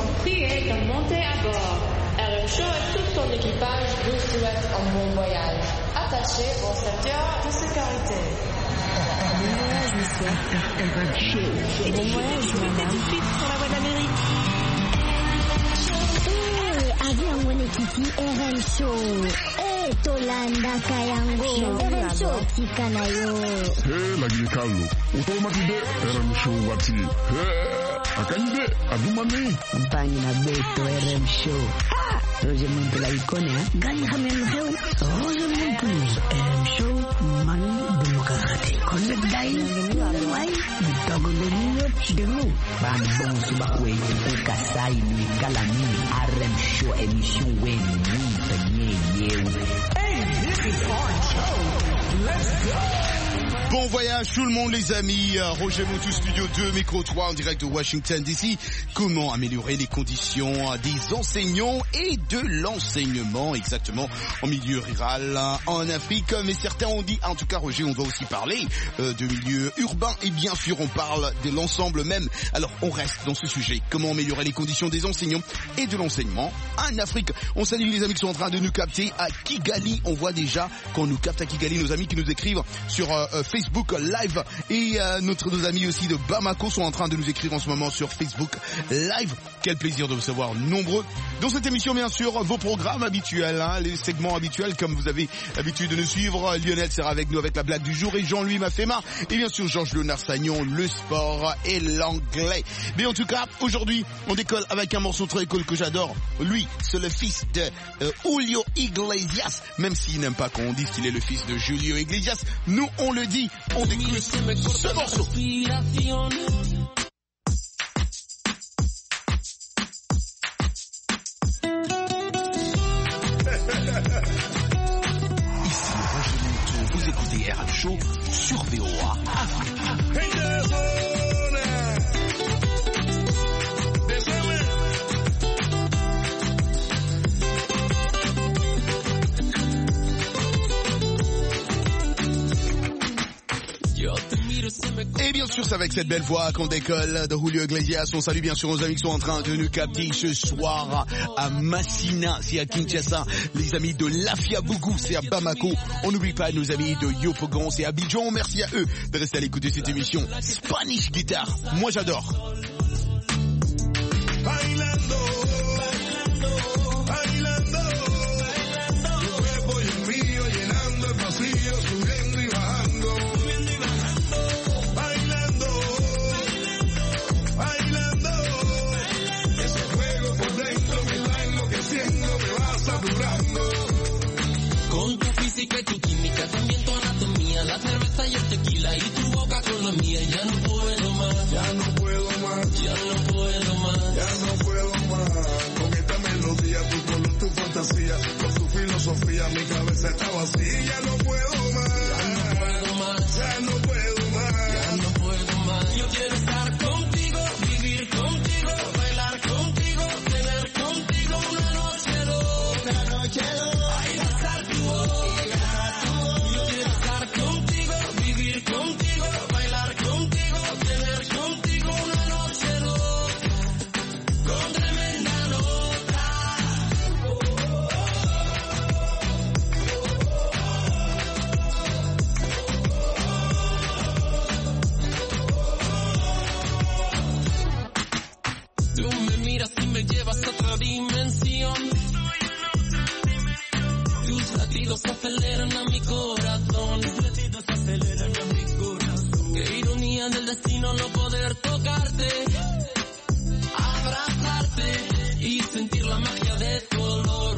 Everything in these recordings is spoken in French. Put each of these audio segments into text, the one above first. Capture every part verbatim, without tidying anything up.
priez de monter à bord. R M Show et tout son équipage vous souhaitent un bon voyage. Attachez vos ceintures de sécurité. Bon voyage, monsieur. R M Show. Bon voyage, madame. Tout de suite sur la voie d'Amérique. Eh, avion mwenyekiti R M Show. Eh, Tolanda Kayango. R M Show tikanayo. Eh, lagi Carlo. Utomatide R M Show wati. Eh. Akanyide adumane Mpani na beto R M Show. Ah, Roger Muntu la ikone ha. Gani hamen heu. Roger Muntu R M Show man demokrate. Connect dai. Wai. Dogo le niyo chidero. Ban bon suba kwe uka sai ni kalami R M Show emission wen ni penye yew. Hey, this is our show. Let's go. Bon voyage tout le monde les amis, Roger Montou Studio deux, micro trois en direct de Washington D C. Comment améliorer les conditions des enseignants et de l'enseignement exactement en milieu rural en Afrique. Mais certains ont dit, en tout cas Roger, on doit aussi parler euh, de milieu urbain et bien sûr on parle de l'ensemble même. Alors on reste dans ce sujet, comment améliorer les conditions des enseignants et de l'enseignement en Afrique. On salue les amis qui sont en train de nous capter à Kigali. On voit déjà qu'on nous capte à Kigali, nos amis qui nous écrivent sur euh, Facebook Facebook Live et euh, notre nos amis aussi de Bamako sont en train de nous écrire en ce moment sur Facebook Live. Quel plaisir de vous savoir nombreux dans cette émission, bien sûr, vos programmes habituels, hein, les segments habituels comme vous avez l'habitude de nous suivre. Lionel sera avec nous avec la blague du jour et Jean-Louis Mafema et bien sûr Georges Léonard Sagnon, le sport et l'anglais. Mais en tout cas, aujourd'hui, on décolle avec un morceau très cool que j'adore. Lui, c'est le fils de euh, Julio Iglesias, même s'il n'aime pas qu'on dise qu'il est le fils de Julio Iglesias. Nous, on le dit. On découvre ce morceau. Ici, Roger Montou, vous écoutez R M Show sur V O A Afrique. Et bien sûr, c'est avec cette belle voix qu'on décolle de Julio Iglesias. On salue bien sûr nos amis qui sont en train de nous capter ce soir à Massina, c'est à Kinshasa. Les amis de Lafiabougou, c'est à Bamako. On n'oublie pas nos amis de Yopougon, c'est à Abidjan. Merci à eux de rester à l'écoute de cette émission. Spanish Guitar, moi j'adore. Bailando, bailando, bailando, bailando. Tu cuerpo y el mío llenando el vacío, subiendo y bajando. Con tu física y tu química, también tu anatomía, la cerveza y el tequila y tu boca con la mía. Ya no puedo más, ya no puedo más, ya no puedo más, ya no puedo más. Con esta melodía, tu color, tu fantasía, con tu filosofía, mi cabeza está vacía. Ya no puedo más, ya no puedo más, ya no puedo más, ya no puedo más. Yo quiero estar contigo, vivir contigo, bailar contigo, tener contigo una noche loca, una noche loca. Aceleran a mi corazón, tus latidos aceleran a mi corazón. Qué ironía del destino no poder tocarte, abrazarte y sentir la magia de tu olor.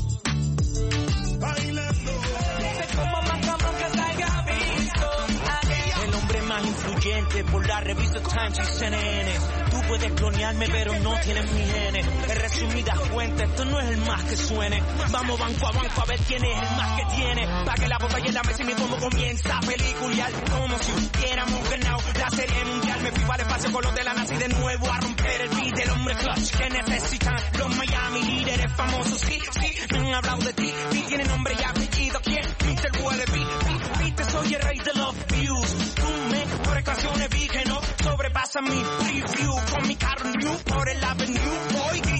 Bailando. Como más cabrón que te haya visto. El hombre más influyente por la revista Times y C N N. Tú puedes clonearme pero no tienes mi genes. En resumidas cuentas, esto no es el más que suene. Vamos banco a banco a ver quién es el más que tiene. Pa' que la botella en la mesa y mi como comienza a pelicular. Como si hubiéramos ganado la serie mundial. Me fui para el espacio con los de la NASA y de nuevo a romper el beat del hombre clutch que necesitan los Miami líderes famosos. Sí, sí, me han hablado de ti. Y tiene nombre y apellido. ¿Quién? mister Wallaby. Viste, soy el rey de los views. Tú me por canciones vi que no sobrepasa mi preview. Con mi carro new por el avenue. Hoy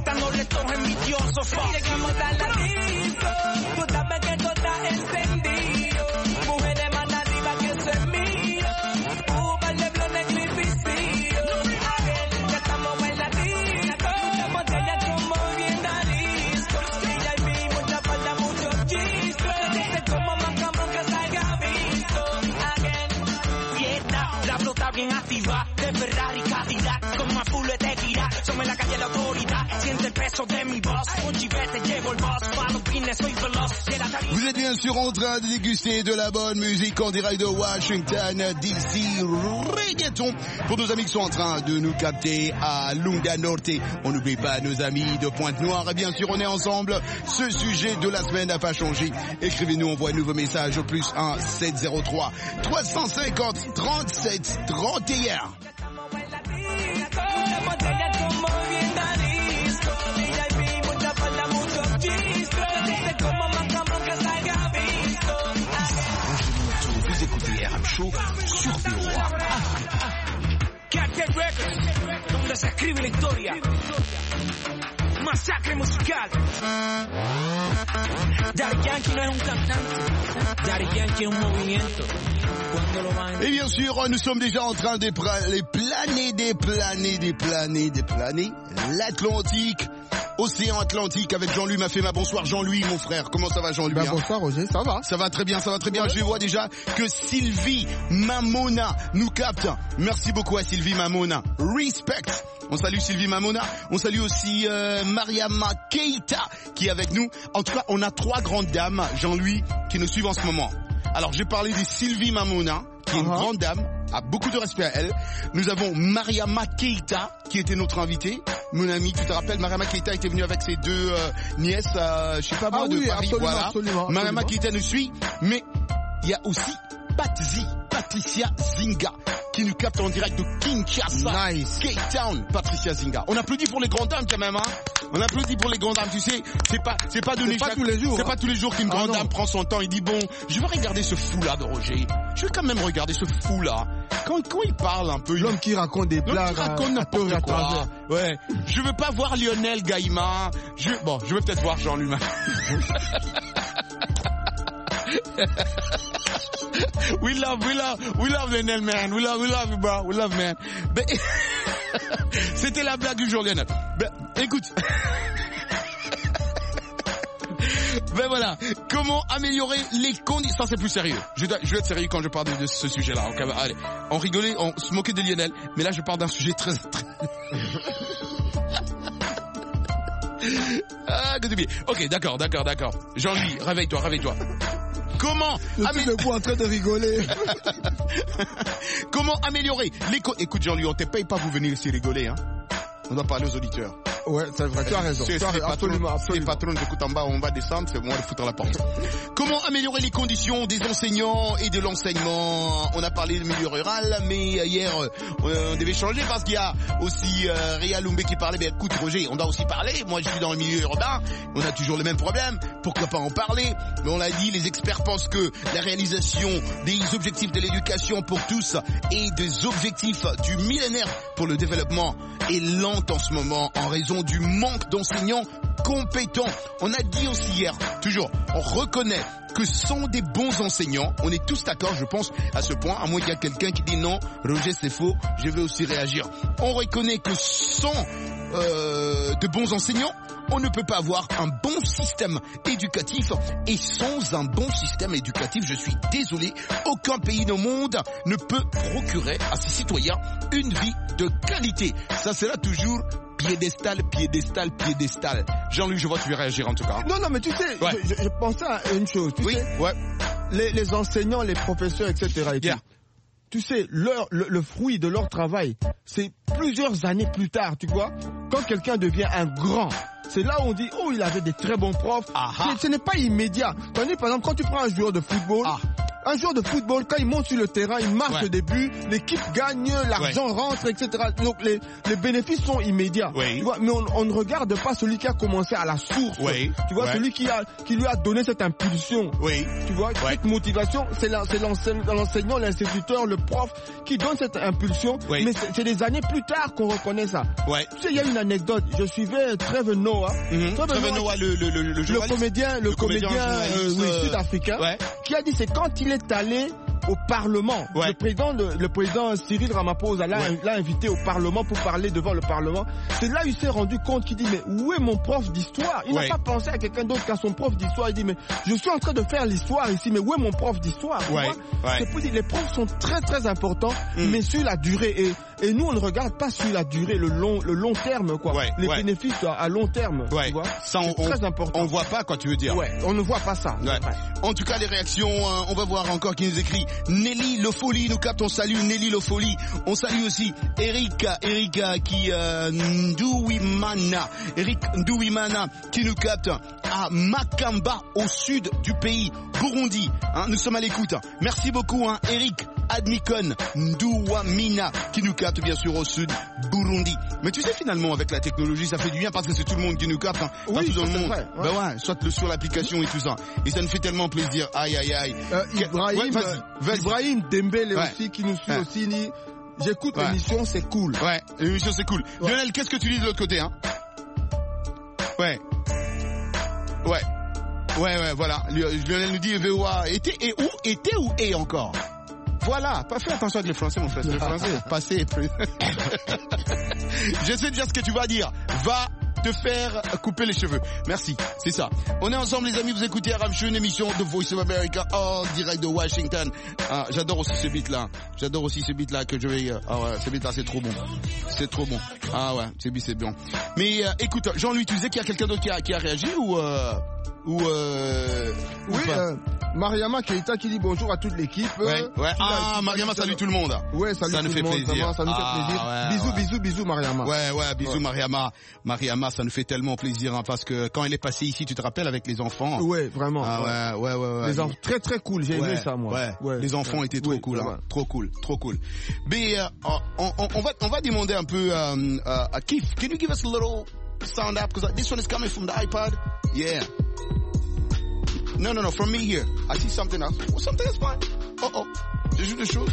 Somos en la calle la autoridad, siente el peso de mi voz. Un chivete llevo el boss, palo pines, soy veloz. Vous êtes bien sûr en train de déguster de la bonne musique en direct de Washington D C Reggaeton. Pour nos amis qui sont en train de nous capter à Lunga Norte, on n'oublie pas nos amis de Pointe-Noire. Et bien sûr, on est ensemble. Ce sujet de la semaine n'a pas changé. Écrivez-nous, envoyez-nous vos messages au plus un sept zéro trois trois cent cinquante trente-sept trente et un. Vous écoutez R M Show sur B O A. Cartel Records, donde se escribe la historia. Masacre musical. Daddy Yankee no es un cantante. Daddy Yankee es un movimiento. Et bien sûr, nous sommes déjà en train de planer, des planer, des planer, des planer l'Atlantique. Océan Atlantique avec Jean-Louis Mafema. Bonsoir Jean-Louis, mon frère. Comment ça va Jean-Louis? Ben, bonsoir Roger, ça va? Ça va très bien, ça va très bien. Ouais. Je vois déjà que Sylvie Mamona nous capte. Merci beaucoup à Sylvie Mamona. Respect. On salue Sylvie Mamona. On salue aussi euh, Mariama Keita qui est avec nous. En tout cas, on a trois grandes dames, Jean-Louis, qui nous suivent en ce moment. Alors, j'ai parlé de Sylvie Mamona, qui est une uh-huh. grande dame, a beaucoup de respect à elle. Nous avons Mariama Keita, qui était notre invitée. Mon ami, tu te rappelles, Mariama Keita était venue avec ses deux euh, nièces, euh, je sais pas moi, ah, de oui, Paris. Absolument, voilà. absolument, Mariama absolument. Keita nous suit, mais il y a aussi Patzi, Patricia Zinga, qui nous capte en direct de Kinshasa, nice. Cape Town, Patricia Zinga. On applaudit pour les grandes dames quand même, hein. On applaudit pour les grandes dames, tu sais, c'est pas, c'est pas donné c'est pas chaque, tous les jours. C'est hein. pas tous les jours qu'une grande ah, dame prend son temps et dit bon, je vais regarder ce fou-là de Roger. Je vais quand même regarder ce fou-là. Quand, quand il parle un peu. L'homme qui raconte des blagues. L'homme qui raconte n'importe quoi. Ouais. Je veux pas voir Lionel Gaïma. Je, bon, je veux peut-être voir Jean-Louis. We love, we love, we love Lionel, man. We love, we love you, bro. We love, man. Ben, c'était la blague du jour, Lionel. Ben, écoute. Ben voilà, comment améliorer les conditions. Ça c'est plus sérieux. Je dois, je dois être sérieux quand je parle de, de ce sujet-là. Okay, allez, on rigolait, on se moquait de Lionel, mais là je parle d'un sujet très... très... ah, good to be. Ok, d'accord, d'accord, d'accord. Jean-Louis, réveille-toi, réveille-toi. Comment Je suis debout en train de rigoler. Comment améliorer les co... Écoute Jean-Louis, on te paye pas pour venir ici rigoler, hein. On doit parler aux auditeurs. Ouais, c'est vrai, tu as raison. C'est, tu as c'est absolument, patron, absolument. Les patrons écoutent en bas, on va descendre, c'est moi de foutre à la porte. Comment améliorer les conditions des enseignants et de l'enseignement? On a parlé du milieu rural, mais hier, on devait changer parce qu'il y a aussi euh, Réa Lumbe qui parlait. Ben écoute Roger, on doit aussi parler. Moi, je suis dans le milieu urbain, on a toujours le même problème. Pourquoi pas en parler? Mais on l'a dit, les experts pensent que la réalisation des objectifs de l'éducation pour tous et des objectifs du millénaire pour le développement est lente en ce moment en raison du manque d'enseignants compétents. On a dit aussi hier, toujours, on reconnaît que sont des bons enseignants. On est tous d'accord, je pense, à ce point, à moins qu'il y a quelqu'un qui dit non, Roger c'est faux, je vais aussi réagir. On reconnaît que sans euh, de bons enseignants, on ne peut pas avoir un bon système éducatif. Et sans un bon système éducatif, je suis désolé, aucun pays au monde ne peut procurer à ses citoyens une vie de qualité. Ça, c'est là toujours piédestal, piédestal, piédestal. Jean-Louis, je vois que tu veux réagir en tout cas. Non, non, mais tu sais, ouais. je, je pensais à une chose. Tu oui, sais, ouais. Les, les enseignants, les professeurs, et cetera. Et yeah. Tu sais, leur, le, le fruit de leur travail, c'est plusieurs années plus tard, tu vois. Quand quelqu'un devient un grand, c'est là où on dit, oh, il avait des très bons profs. Ce, ce n'est pas immédiat. Tandis, par exemple, quand tu prends un joueur de football, ah. un joueur de football, quand il monte sur le terrain, il marque ouais. au début, l'équipe gagne, l'argent ouais. rentre, et cetera. Donc, les, les bénéfices sont immédiats. Oui. Tu vois, mais on, on ne regarde pas celui qui a commencé à la source. Oui. Tu vois, ouais. celui qui a, qui lui a donné cette impulsion. Oui. Tu vois, ouais. cette motivation, c'est, la, c'est l'enseignant, l'instituteur, le prof qui donne cette impulsion. Oui. Mais c'est, c'est des années plus tard qu'on reconnaît ça. Ouais. Tu sais, il y a une anecdote. Je suivais Trevor Noah. Mm-hmm. Trevor, Trevor Noah, le, le, le, le, le comédien, le, le comédien, comédien euh, oui, euh... sud-africain, ouais. qui a dit c'est quand il est allé au Parlement. Ouais. Le président, le, le président Cyril Ramaphosa l'a, ouais. l'a invité au Parlement pour parler devant le Parlement. C'est là qu'il s'est rendu compte qu'il dit mais où est mon prof d'histoire? Il ouais. n'a pas pensé à quelqu'un d'autre qu'à son prof d'histoire. Il dit mais je suis en train de faire l'histoire ici, mais où est mon prof d'histoire? Ouais. Ouais. C'est pour dire les profs sont très très importants, mm. mais sur la durée. Et Et nous, on ne regarde pas sur la durée, le long, le long terme, quoi. Ouais, les ouais. bénéfices à long terme, ouais. tu vois. Ça, on, c'est très important. On voit pas, quoi, tu veux dire. Ouais, on ne voit pas ça. Ouais. En tout cas, les réactions, euh, on va voir encore qui nous écrit. Nelly Lofoli nous capte, on salue Nelly Lofoli. On salue aussi Erika, Erika qui euh, Ndouimana, Eric Ndouimana qui nous capte à Makamba au sud du pays, Burundi. Hein, nous sommes à l'écoute. Merci beaucoup, hein, Eric Admikon Ndouamina qui nous capte bien sûr au sud Burundi. Mais tu sais, finalement, avec la technologie, ça fait du bien parce que c'est tout le monde qui nous capte, hein, oui, partout dans le monde. Vrai, ouais. Ben ouais, soit le, sur l'application et tout ça. Et ça nous fait tellement plaisir. Aïe, aïe, aïe. Euh, Ibrahim, ouais, vas-y, vas-y. Ibrahim Dembélé ouais. aussi qui nous suit ouais. aussi. Ni... J'écoute ouais. l'émission, c'est cool. Ouais, l'émission c'est cool. Ouais. Lionel, qu'est-ce que tu dis de l'autre côté, hein? Ouais. Ouais. Ouais, ouais, voilà. Lionel nous dit V O A. Était et où? Était ou est encore? Voilà, pas fait attention avec les Français, mon frère. Les Français, passé et plus. Je sais déjà ce que tu vas dire. Va te faire couper les cheveux. Merci, c'est ça. On est ensemble, les amis. Vous écoutez Aram Show, une émission de Voice of America en direct de Washington. Ah, j'adore aussi ce beat-là. J'adore aussi ce beat-là que je vais. Ah ouais, ce beat-là, c'est trop bon. C'est trop bon. Ah ouais, ce beat, c'est bien. Mais euh, écoute, Jean-Louis, tu disais qu'il y a quelqu'un d'autre qui a, qui a réagi ou euh, ou euh, oui. Ou euh, Mariama Keita qui dit bonjour à toute l'équipe. Ouais, ouais. Ah, Mariama, salut tout le monde. Ouais, salut ça tout nous le fait monde. plaisir. Vraiment, ça nous ah, fait plaisir. Ouais, bisous, ouais. bisous, bisous, Mariama. Ouais, ouais, bisous, ouais. Mariama. Mariama, ça nous fait tellement plaisir, hein, parce que quand elle est passée ici, tu te rappelles, avec les enfants. Ouais, vraiment. Ah, ouais, ouais, ouais, ouais. Les enfants, très, très cool. J'ai ouais, aimé ça, moi. Ouais. ouais. Les enfants ouais. étaient trop oui, cool, ouais. hein. Trop cool, trop cool. Mais, euh, on, on, on va, on va demander un peu, um, uh, uh, Keith, can you give us a little sound up? Because this one is coming from the iPod. Yeah. No, no, no, from me here. I see something else. Well, something is fine. Uh-oh. J'ai juste des choses.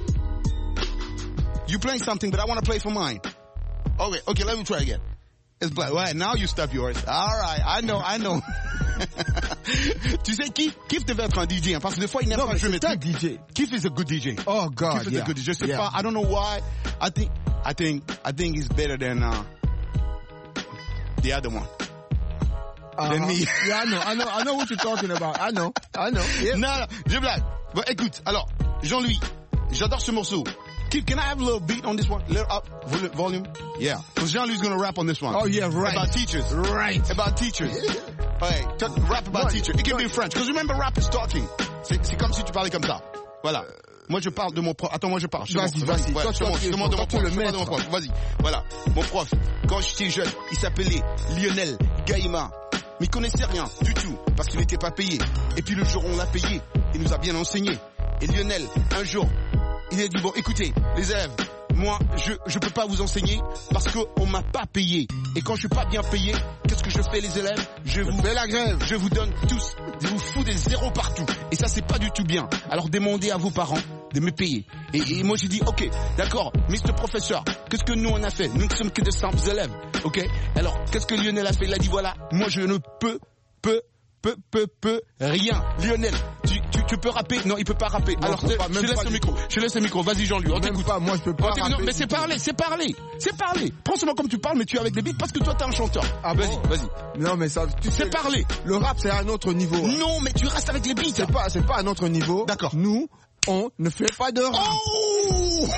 You playing something, but I want to play for mine. Okay, okay, let me try again. It's black. Ouais, now you stop yours. All right, I know, I know. Tu sais, Keith, Keith devait être un D J, hein, parce que des fois, il n'aime pas jouer mes trucs. D J. Keith is a good D J. Oh, God, Keith is yeah. a good D J. Je sais yeah. pas, I don't know why. I think, I think, I think he's better than, uh, the other one. Uh-huh. Than me. Yeah, I know, I know, I know what you're talking about. I know, I know. Yeah. Non, non, je blague. Bon, écoute, alors, Jean-Louis, j'adore ce morceau. Keith, can I have a little beat on this one? A little up, vol- volume? Yeah. Because Jean-Louis gonna rap on this one. Oh, yeah, right. About teachers. Right. About teachers. Ouais, talk, rap about Right. teachers. It can Right. be in French. Because remember, rap is talking. C'est, c'est comme si tu parlais comme ça. Voilà. Moi, je parle de mon prof. Attends, moi, je parle. Je Vas-y, te vas-y. montre. Ouais, Toi, je te toi, montre. Je tu te es demande de bon. mon Toi, tu prof. le Je te demande de mon maître. prof. Vas-y. Voilà. Mon prof. Quand j'étais jeune, il s'appelait Lionel Gaïma. Mais il connaissait rien du tout. Parce qu'il n'était pas payé. Et puis le jour où on l'a payé, il nous a bien enseigné. Et Lionel, un jour, il a dit, bon, écoutez, les élèves, moi, je je peux pas vous enseigner parce qu'on m'a pas payé. Et quand je suis pas bien payé, qu'est-ce que je fais, les élèves? Je vous fais la grève. Je vous donne tous, je vous fous des zéros partout. Et ça, c'est pas du tout bien. Alors demandez à vos parents de me payer. Et, et moi, j'ai dit, ok, d'accord, Mister Professeur, qu'est-ce que nous on a fait? Nous ne sommes que de simples élèves, ok? Alors, qu'est-ce que Lionel a fait? Il a dit, voilà, moi je ne peux, peux, peu, peu, peu, rien. Lionel, tu, tu, tu peux rapper? Non, il peut pas rapper. Non, Alors, je peux pas, je même laisse pas le du micro. tout. Je laisse le micro. Vas-y, Jean-Louis, on Même t'écoute. pas, moi, je peux pas On t'écoute. Non, rapper mais du c'est tout. parler, c'est parler, c'est parler. Prends seulement comme tu parles, mais tu es avec des beats parce que toi t'es un chanteur. Ah vas-y, bon? vas-y. Non, mais ça, tu sais, C'est parler. le rap, c'est à un autre niveau. hein. Non, mais tu restes avec les beats. C'est pas, c'est pas à notre niveau. D'accord. Nous, on ne fait pas de rap. Oh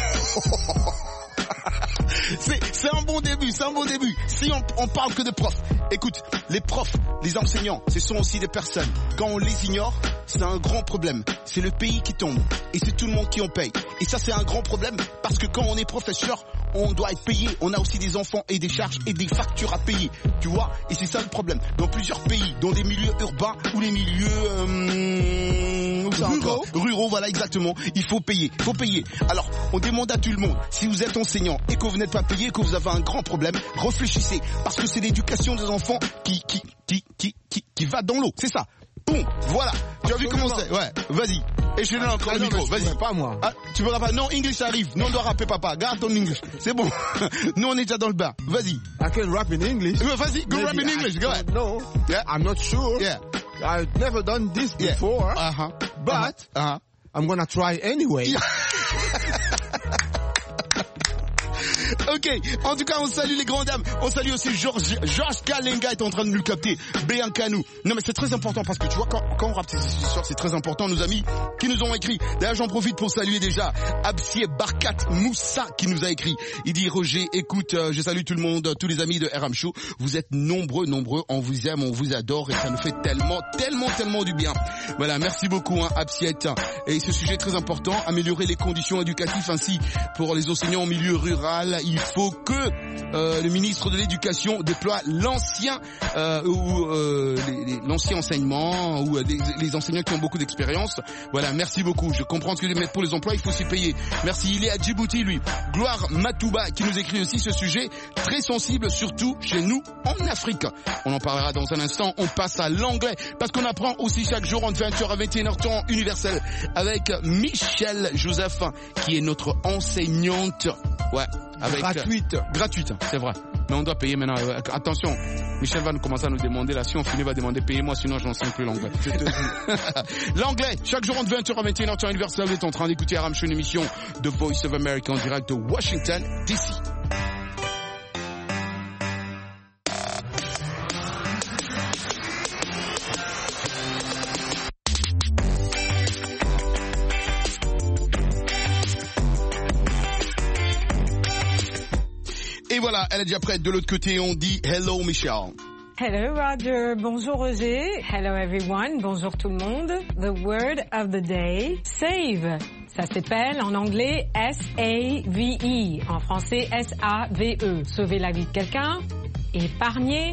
c'est, c'est un bon début, c'est un bon début. Si on, on parle que de profs, écoute, les profs, les enseignants, ce sont aussi des personnes. Quand on les ignore, c'est un grand problème. C'est le pays qui tombe et c'est tout le monde qui en paye. Et ça, c'est un grand problème parce que quand on est professeur, on doit être payé. On a aussi des enfants et des charges et des factures à payer. Tu vois? Et c'est ça le problème. Dans plusieurs pays, dans des milieux urbains ou les milieux euh, où ça Ruraux. encore Ruraux, voilà, exactement. Il faut payer, il faut payer. Alors, on demande à tout le monde, si vous êtes enseignant et que vous n'êtes pas payé, que vous avez un grand problème, réfléchissez. Parce que c'est l'éducation des enfants qui, qui, qui, qui, qui, qui va dans l'eau. C'est ça. Boum, voilà. Tu as vu comment c'est? Ouais, vas-y. Et je te donne encore Ah le non, micro, mais je vas-y. pourrais pas, moi. Ah, tu veux rapper? Non, English arrive. Nous, on doit rapper, papa. Garde ton English. C'est bon. Nous, on est déjà dans le bar. Vas-y. I can rap in English. Ouais, vas-y, go Maybe rap in I English. Go ahead. don't know. Yeah. I'm not sure. Yeah. I've never done this Yeah. before, Uh-huh. but Uh-huh. I'm gonna try anyway. Yeah. Ok, Ok, en tout cas, on salue les grandes dames. On salue aussi Georges, Georges Kalenga est en train de nous capter. Béancanou. Non, mais c'est très important parce que tu vois, quand, quand on rappe ces histoires, c'est très important. Nos amis qui nous ont écrit. D'ailleurs, j'en profite pour saluer déjà Absier Barkat Moussa qui nous a écrit. Il dit, Roger, écoute, euh, je salue tout le monde, tous les amis de R M Show. Vous êtes nombreux, nombreux. On vous aime, on vous adore et ça nous fait tellement, tellement, tellement du bien. Voilà, merci beaucoup, hein, Absiette. Et ce sujet est très important. Améliorer les conditions éducatives ainsi pour les enseignants en milieu rural. Il faut que euh, le ministre de l'Éducation déploie l'ancien euh, ou euh, les, les, l'ancien enseignement ou euh, les, les enseignants qui ont beaucoup d'expérience. Voilà, merci beaucoup. Je comprends ce que mais pour les emplois, il faut aussi payer. Merci. Il est à Djibouti, lui. Gloire Matouba qui nous écrit aussi ce sujet très sensible, surtout chez nous en Afrique. On en parlera dans un instant. On passe à l'anglais parce qu'on apprend aussi chaque jour entre vingt heures à vingt et une heures temps universel avec Michel Joseph qui est notre enseignante. Ouais. Avec, gratuite. Euh, gratuite, c'est vrai. Mais on doit payer maintenant. Euh, attention, Michel va nous commencer à nous demander là. Si on finit, va demander payez-moi, sinon je n'enseigne plus l'anglais. Je te dis. L'anglais, chaque jour entre vingt heures à vingt et une heures temps universel, vous êtes en train d'écouter R M Show, une émission de Voice of America en direct de Washington, D C. Et voilà, elle est déjà prête. De l'autre côté, on dit hello Michelle. Hello Roger, bonjour Roger, hello everyone, bonjour tout le monde. The word of the day, save. Ça s'appelle en anglais S A V E, en français S A V E. Sauver la vie de quelqu'un, épargner,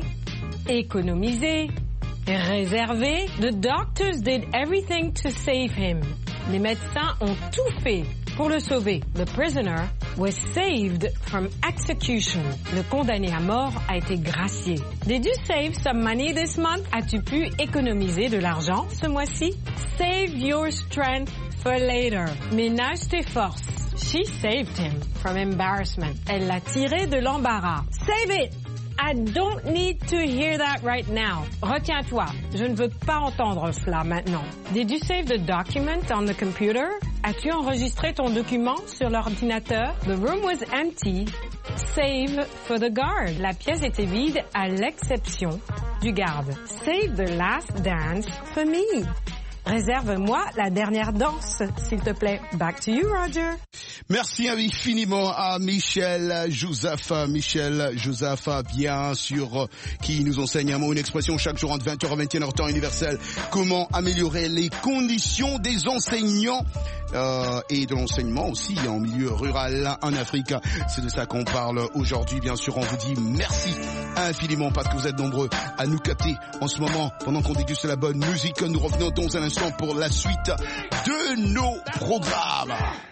économiser, réserver. The doctors did everything to save him. Les médecins ont tout fait pour le sauver. The prisoner was saved from execution. Le condamné à mort a été gracié. Did you save some money this month? As-tu pu économiser de l'argent ce mois-ci? Save your strength for later. Ménage tes forces. She saved him from embarrassment. Elle l'a tiré de l'embarras. Save it! I don't need to hear that right now. Retiens-toi, je ne veux pas entendre cela maintenant. Did you save the document on the computer? As-tu enregistré ton document sur l'ordinateur? The room was empty, save for the guard. La pièce était vide à l'exception du garde. Save the last dance for me. Réserve-moi la dernière danse, s'il te plaît. Back to you, Roger. Merci infiniment à Michel Joseph. Michel Joseph, bien sûr, qui nous enseigne un mot, une expression chaque jour entre vingt heures à vingt et une heures temps universel. Comment améliorer les conditions des enseignants euh, et de l'enseignement aussi en milieu rural en Afrique. C'est de ça qu'on parle aujourd'hui. Bien sûr, on vous dit merci infiniment parce que vous êtes nombreux à nous capter en ce moment pendant qu'on déguste la bonne musique. Nous revenons dans un instant pour la suite de nos programmes.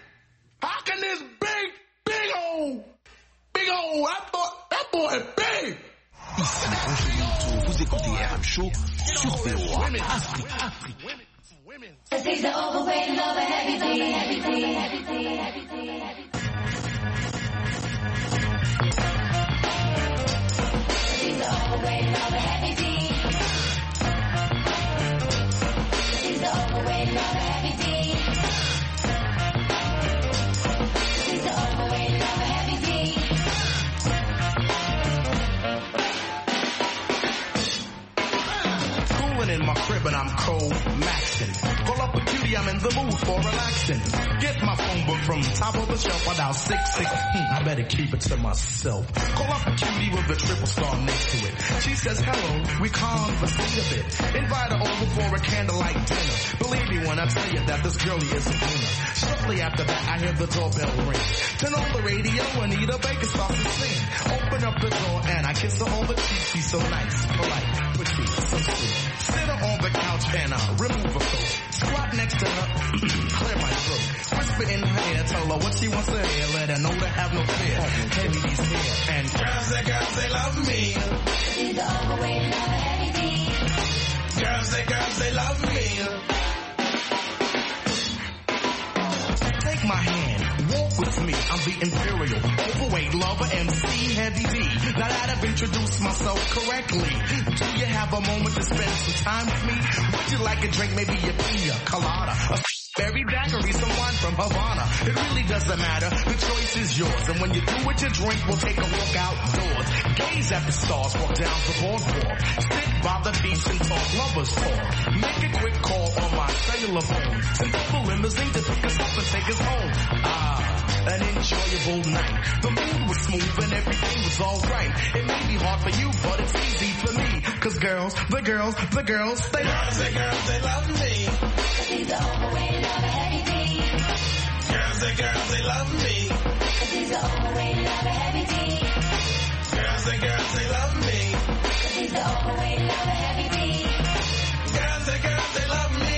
How can this big, big old, big old, that boy, that boy big? Ici Roger Minto, vous écoutez R M Show sur V O A Afrique. Afrique. He's the overweight lover, heavy D, heavy D, heavy D, heavy D, heavy D. He's the overweight lover, heavy D. He's the overweight lover, heavy D. He's the overweight lover, heavy D. Cooling in my crib and I'm cold maxing. Call up a cutie, I'm in the mood for relaxing. Get my phone book from top of the shelf, I dial six six. Hmm, I better keep it to myself. Call up a cutie with a triple star next to it. She says hello, we conversate a bit. Invite her over for a candlelight dinner. Believe me when I tell you that this girlie is a winner. Shortly after that, I hear the doorbell ring. Turn on the radio, Anita Baker starts to sing. Open up the door and I kiss her on the cheek. She's so nice, polite, pretty, so sweet. Sit her on the couch and I remove her coat. Squat next to her, clear my throat. Whisper in her ear, tell her what she wants to hear. Let her know to have no fear. Heavy's here and girls, they girls, they love me. She's the overweight lover, heavy D. Girls, they girls, they love me. Take my hand, walk with me. I'm the imperial, overweight lover, M C Heavy D. Now that I've introduced myself correctly, do you have a moment to spend some time with me? Would you like a drink, maybe a pina colada? A Berry daiquiri, some wine from Havana. It really doesn't matter. The choice is yours. And when you do what you drink, we'll take a walk outdoors. Gaze at the stars, walk down the boardwalk. Sit by the beach and talk lovers talk. Make a quick call on my cellular phone. Send over a limousine to pick us up and take us home. Ah, an enjoyable night. The mood was smooth and everything was alright. It may be hard for you, but it's easy for me. Cause girls, the girls, the girls, they love me. Girls, they love me. He's the overrated of a heavy D. Girls, the girls, they love me. Cause he's the overrated of a heavy D. Girls, the girls, they love me. Cause he's the overrated of a heavy D. Girls, the girls, they love me.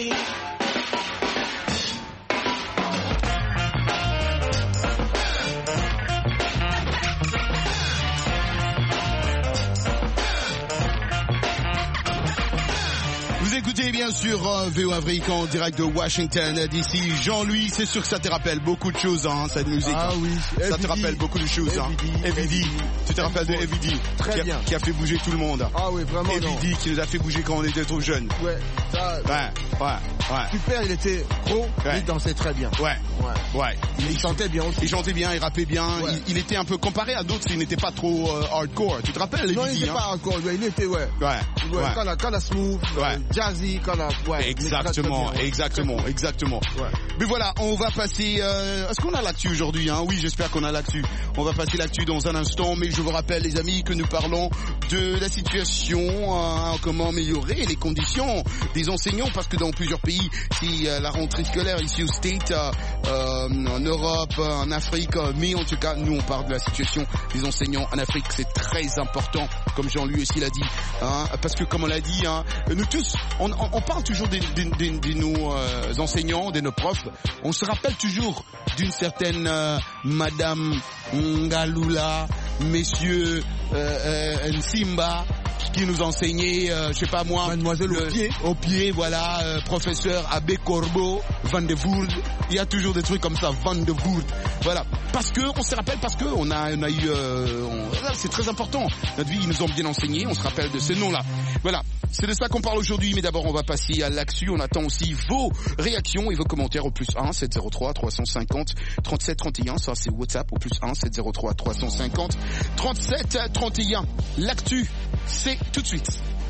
Vous écoutez bien sûr euh, V O Afrique en direct de Washington D C. Jean-Louis, c'est sûr que ça te rappelle beaucoup de choses, hein, cette musique. Ah oui. Ça te rappelle beaucoup de choses, hein. Heavy D. Tu te rappelles de Heavy D? Très qui a, bien. Qui a fait bouger tout le monde. Ah oui, vraiment. Heavy D qui nous a fait bouger quand on était trop jeunes. Ouais. Ça, ouais, ouais, ouais. Super, il était pro, ouais. Il dansait très bien. Ouais, ouais, ouais. Il, il chantait bien aussi. Il chantait bien, il rappait bien. Ouais. Il, il était un peu comparé à d'autres, il n'était pas trop euh, hardcore. Tu te rappelles Heavy D? Non, il n'était hein? pas hardcore. Il était ouais. Ouais. ouais. ouais. Quand la, quand la smooth, ouais. jazzy, quand la ouais. Exactement, bien, ouais. exactement, exactement. Ouais. Mais voilà, on va passer. Euh, est-ce qu'on a l'actu aujourd'hui, hein? Oui, j'espère qu'on a l'actu. On va passer l'actu dans un instant, mais je vous rappelle, les amis, que nous parlons de la situation, hein, comment améliorer les conditions des enseignants, parce que dans plusieurs pays, si euh, la rentrée scolaire ici au State, euh, euh, en Europe, en Afrique, mais en tout cas, nous on parle de la situation des enseignants en Afrique. C'est très important, comme Jean-Louis aussi l'a dit, hein, parce que comme on l'a dit, hein, nous tous, on, on, on parle toujours des, des, des, des nos euh, enseignants, de nos profs. On se rappelle toujours d'une certaine euh, Madame Ngalula, Messieurs euh, euh, Nsimba, qui nous enseignait, euh, je sais pas moi, Mademoiselle le, au pied, au pied, voilà, euh, professeur Abbé Corbeau, Van de Voorde. Il y a toujours des trucs comme ça, Van de Voorde. Voilà, parce que on se rappelle, parce que on a, on a eu, euh, on, c'est très important. Notre vie, ils nous ont bien enseigné. On se rappelle de ces noms-là. Voilà, c'est de ça qu'on parle aujourd'hui. Mais d'abord, on va passer à l'actu. On attend aussi vos réactions et vos commentaires au plus un sept zéro trois trois cent cinquante trente-sept trente et un. Ça, c'est WhatsApp au plus un sept zéro trois trois cent cinquante trente-sept trente et un. L'actu, c'est tout de suite.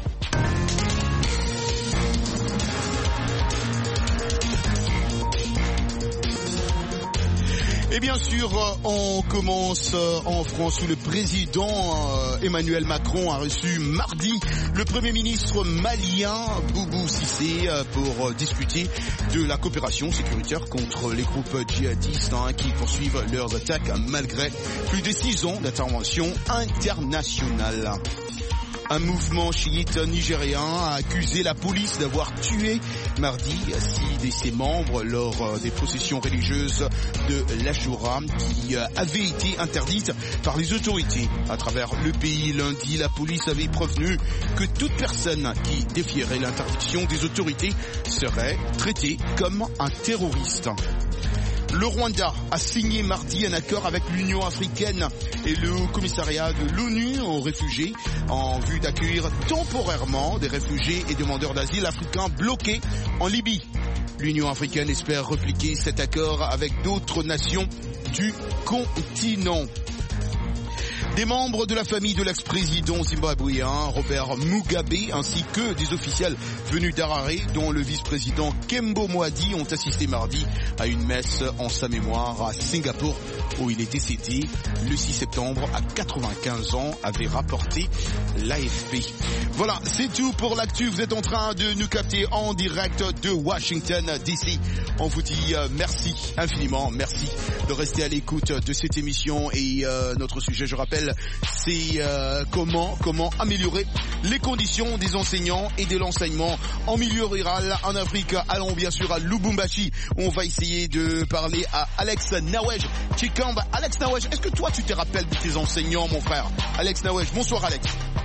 Et bien sûr, on commence en France où le président Emmanuel Macron a reçu mardi le Premier ministre malien Boubou Cissé pour discuter de la coopération sécuritaire contre les groupes djihadistes hein, qui poursuivent leurs attaques malgré plus de six ans d'intervention internationale. Un mouvement chiite nigérien a accusé la police d'avoir tué mardi six de ses membres lors des processions religieuses de l'Achoura qui avaient été interdites par les autorités à travers le pays. Lundi, la police avait prévenu que toute personne qui défierait l'interdiction des autorités serait traitée comme un terroriste. Le Rwanda a signé mardi un accord avec l'Union africaine et le commissariat de l'ONU aux réfugiés en vue d'accueillir temporairement des réfugiés et demandeurs d'asile africains bloqués en Libye. L'Union africaine espère repliquer cet accord avec d'autres nations du continent. Des membres de la famille de l'ex-président zimbabwéen Robert Mugabe ainsi que des officiels venus d'Harare dont le vice-président Kembo Moadi ont assisté mardi à une messe en sa mémoire à Singapour où il est décédé le six septembre à quatre-vingt-quinze ans, avait rapporté l'A F P. Voilà, c'est tout pour l'actu. Vous êtes en train de nous capter en direct de Washington D C. On vous dit euh, merci infiniment, merci de rester à l'écoute de cette émission et euh, notre sujet, je rappelle, c'est euh, comment comment améliorer les conditions des enseignants et de l'enseignement en milieu rural en Afrique. Allons bien sûr à Lubumbashi. On va essayer de parler à Alex Nawej Chikamba. Alex Nawej, est-ce que toi tu te rappelles de tes enseignants, mon frère? Alex Nawej, bonsoir Alex.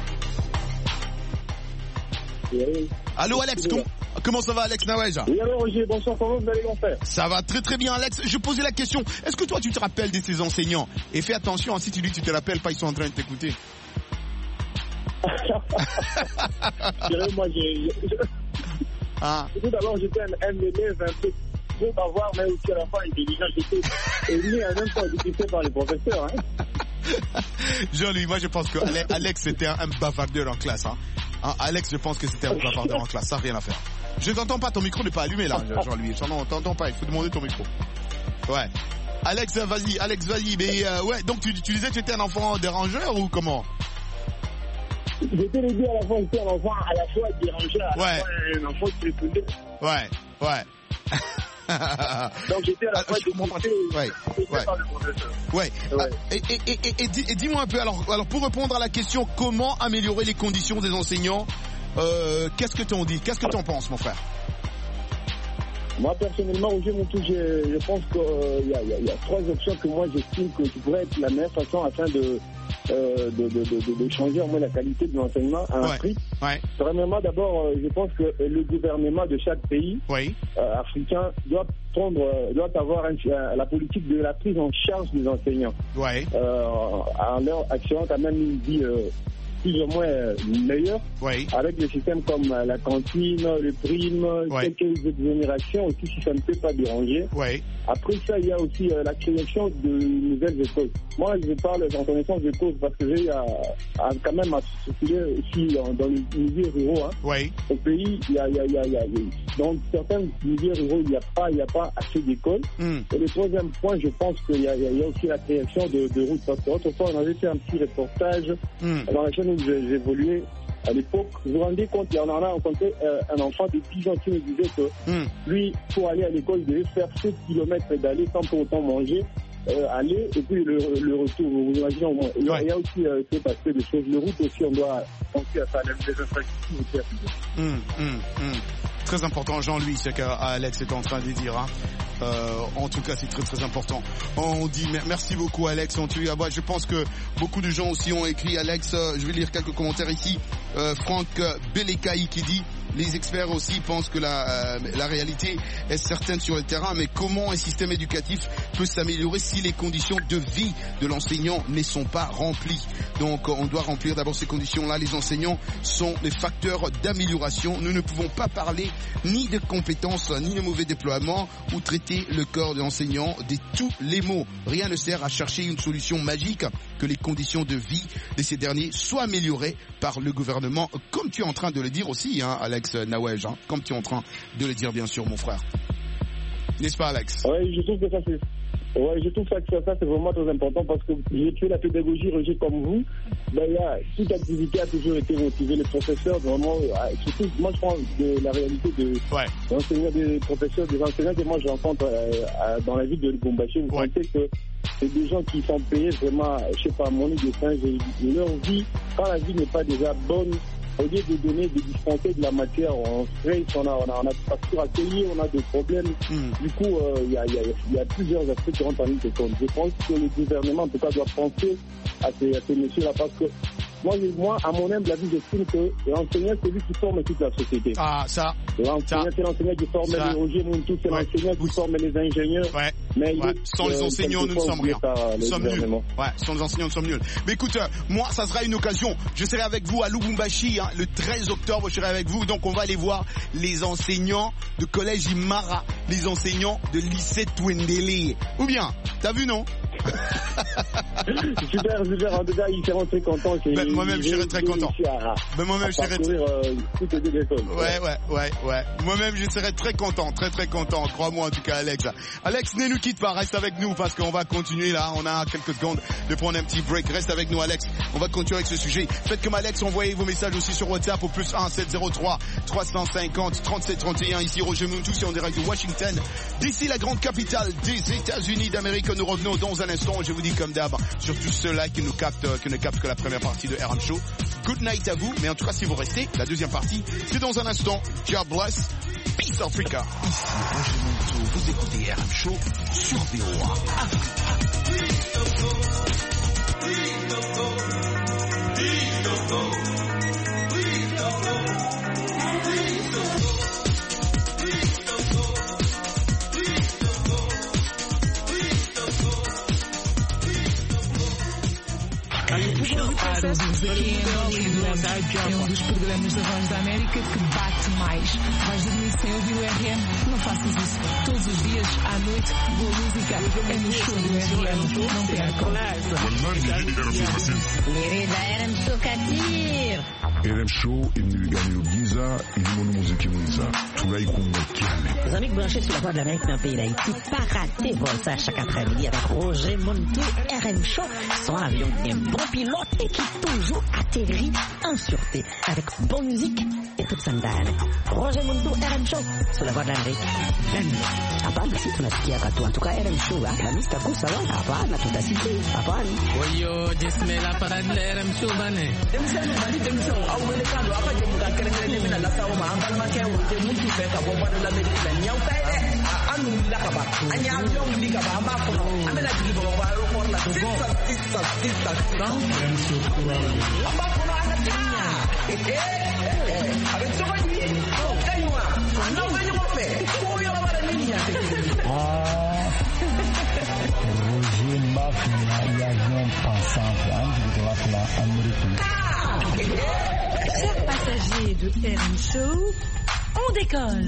Oui. Allô Alex, com- comment ça va Alex Nawej? Oui, alors Roger, bonsoir, comment vous allez mon frère? Ça va très très bien Alex. Je posais la question, est-ce que toi tu te rappelles de tes enseignants? Et fais attention, si tu dis que tu te rappelles pas, ils sont en train de t'écouter. Moi, j'ai... Ah. Tout d'abord, j'étais un, un élève un peu trop bavard, mais aussi à la fois intelligent. J'étais aimé en même temps discuté par les professeurs. Hein. Jean-Louis, moi je pense que Alex c'était un, un bavardeur en classe. Hein. Hein, Alex, je pense que c'était un bavardeur en classe, ça n'a rien à faire. Je t'entends pas, ton micro n'est pas allumé là, Jean-Louis. Jean, on t'entend pas, il faut demander ton micro. Ouais. Alex, vas-y, Alex, vas-y. Mais euh, ouais, donc tu, tu disais que tu étais un enfant dérangeur ou comment? J'étais les deux à la fois, j'étais un enfant à la fois dérangeur, à ouais. la fois un enfant qui répondait. Ouais, ouais. Donc j'étais à la fois démonté ouais, ouais. par le professeur. Ouais. ouais. Et, et, et, et, et, et dis-moi un peu, alors, alors pour répondre à la question, comment améliorer les conditions des enseignants, euh, qu'est-ce que t'en dis? Qu'est-ce que t'en penses, mon frère? Moi, personnellement, Roger Montou, je, je pense qu'il euh, y, y, y a trois options que moi j'estime que qui pourraient être la meilleure façon afin de, euh, de, de, de, de, de changer au moins la qualité de l'enseignement à un ouais. prix. Ouais. Premièrement, d'abord, euh, je pense que le gouvernement de chaque pays oui. euh, africain doit prendre, euh, doit avoir un, euh, la politique de la prise en charge des enseignants. Ouais. Euh, en leur action, quand même une vie euh, plus ou moins euh, meilleure, oui. avec des systèmes comme euh, la cantine, le prime, oui. quelques exonérations aussi si ça ne peut pas déranger. Oui. Après ça, il y a aussi euh, la création de nouvelles écoles. Moi, je parle en connaissance de cause parce que j'ai à, à, quand même à circuler aussi dans, dans les milieux ruraux. Hein. Oui. Au pays, il y a, il y a, il y a, il y a, dans certains milieux ruraux, il n'y a pas, il y a pas assez d'écoles. Mm. Et le troisième point, je pense qu'il y a, il y a aussi la création de, de routes. Parce qu'autrefois, on avait fait un petit reportage mm. dans la chaîne où j'évoluais à l'époque. Vous vous rendez compte, il y en a rencontré euh, un enfant de dix ans qui me disait que mm. lui, pour aller à l'école, il devait faire sept kilomètres d'aller sans pour autant manger. Euh, aller et puis le, le retour, vous imaginez au moins. Il y a, ouais. il y a aussi euh, cet aspect de choses. Le route aussi, on doit penser à ça, les infrastructures. Mmh, mmh, mmh. Très important, Jean-Louis, c'est qu'Alex est en train de dire. Hein. Euh, en tout cas, c'est très très important. On dit merci beaucoup, Alex. On tue à bas. Je pense que beaucoup de gens aussi ont écrit. Alex, euh, je vais lire quelques commentaires ici. Euh, Franck Belekaï qui dit: les experts aussi pensent que la, euh, la réalité est certaine sur le terrain, mais comment un système éducatif peut s'améliorer si les conditions de vie de l'enseignant ne sont pas remplies? Donc on doit remplir d'abord ces conditions-là. Les enseignants sont les facteurs d'amélioration. Nous ne pouvons pas parler ni de compétences, ni de mauvais déploiement, ou traiter le corps de l'enseignant de tous les mots. Rien ne sert à chercher une solution magique, que les conditions de vie de ces derniers soient améliorées par le gouvernement, comme tu es en train de le dire aussi, hein, Alex Nawej, hein, comme tu es en train de le dire, bien sûr, mon frère. N'est-ce pas, Alex? Oui, je trouve que ça c'est... Ouais, je trouve ça que ça, ça c'est vraiment très important parce que j'ai fait la pédagogie, Roger, comme vous. Ben, là, toute activité a toujours été motivée. Les professeurs, vraiment, surtout, moi je pense de la réalité de ouais. l'enseignant, des professeurs, des enseignants que moi je rencontre euh, dans la ville de Lubumbashi. Vous ouais. sentez que c'est des gens qui sont payés vraiment, je sais pas, monnaie de singe. Leur vie, quand la vie n'est pas déjà bonne, au lieu de donner, de dispenser de la matière, on stress, on a, on a, on a des factures à payer, on a des problèmes. Mm. Du coup, il euh, y, y, y, y a plusieurs aspects qui rentrent en ligne de compte. Je pense que le gouvernement, en tout cas, doit penser à ces, à ces messieurs-là parce que moi, moi, à mon humble avis, j'estime que l'enseignant, c'est lui qui forme toute la société. Ah, ça. L'enseignant, c'est l'enseignant qui forme ça. Les Roger Montou, c'est ouais. l'enseignant qui forme les ingénieurs. Ouais. Mais ouais. est, sans euh, les enseignants, nous ne sommes rien. Nous sommes nuls. Ouais, sans les enseignants, nous sommes nuls. Mais écoute, euh, moi, ça sera une occasion. Je serai avec vous à Lubumbashi, hein, le treize octobre, je serai avec vous. Donc, on va aller voir les enseignants de collège Imara, les enseignants de lycée Twendele. Ou bien, t'as vu, non? Super, super. En tout cas, ils seront très contents. Ben, moi-même, je serai très content. Ben, moi-même, je serai très... Euh, ouais, ouais, ouais, ouais. Moi-même, je serai très content, très, très content. Crois-moi, en tout cas, Alex. Alex, ne nous quitte pas. Reste avec nous parce qu'on va continuer là. On a quelques secondes de prendre un petit break. Reste avec nous, Alex. On va continuer avec ce sujet. Faites comme Alex. Envoyez vos messages aussi sur WhatsApp au plus un sept zéro trois trois cent cinquante trente-sept trente et un. Ici, Roger Montou, c'est en direct de Washington. D'ici la grande capitale des États-Unis d'Amérique, nous revenons dans un instant. Je vous dis comme d'hab, surtout ceux-là qui nous captent, qui ne captent que la première partie de R M Show. Good night à vous. Mais en tout cas, si vous restez, la deuxième partie, c'est dans un instant. God bless. Peace Africa. Ici, Roger Montou. Vous écoutez R M Show sur V O A. Dans une Estamos aqui em Hollywood, é um dos programas da Voz da América que bate mais. Vais dormir sem ouvir o R M? Não faças isso. Todos os dias, à noite, boa música é no show do R M. Não percam. Querida R M Show Katir. R M Show imniligani ugiza ilimono muziki mwiza tunaikumba kiane. Les amis branchés sur la Voix de l'Amérique dans le pays d'Haïti, pas raté vol ça chaque après-midi avec Roger Montou, R M Show, son avion un bon pilote et qui toujours atterrit en sûreté avec bonne musique et toute sandale. Roger Montou, R M Show, sur la Voix de l'Amérique. Hapana, si tunasikia katu. En tout cas, R M Show, la mista kusa wa. Hapana, tutasikia. Hapana. Oyo, jismela para R M Show bane. Demsema bali demsema au welekano hapa jemuka kerengere mina la sawa ma ambal ma kewu te mutu fe ka bomba de la medina nyaw tay anu la ka ba anya yong li ka ba ma ko amela ji bo ba ro ko la sista sista sista donc R M Show kura amba ko na tinya eh avec ça va dire oh kaywa non va yo fe ko yo ba la niña ah Roger Maf na avion passant de la Amérique. Chers passagers de R M Show, on décolle.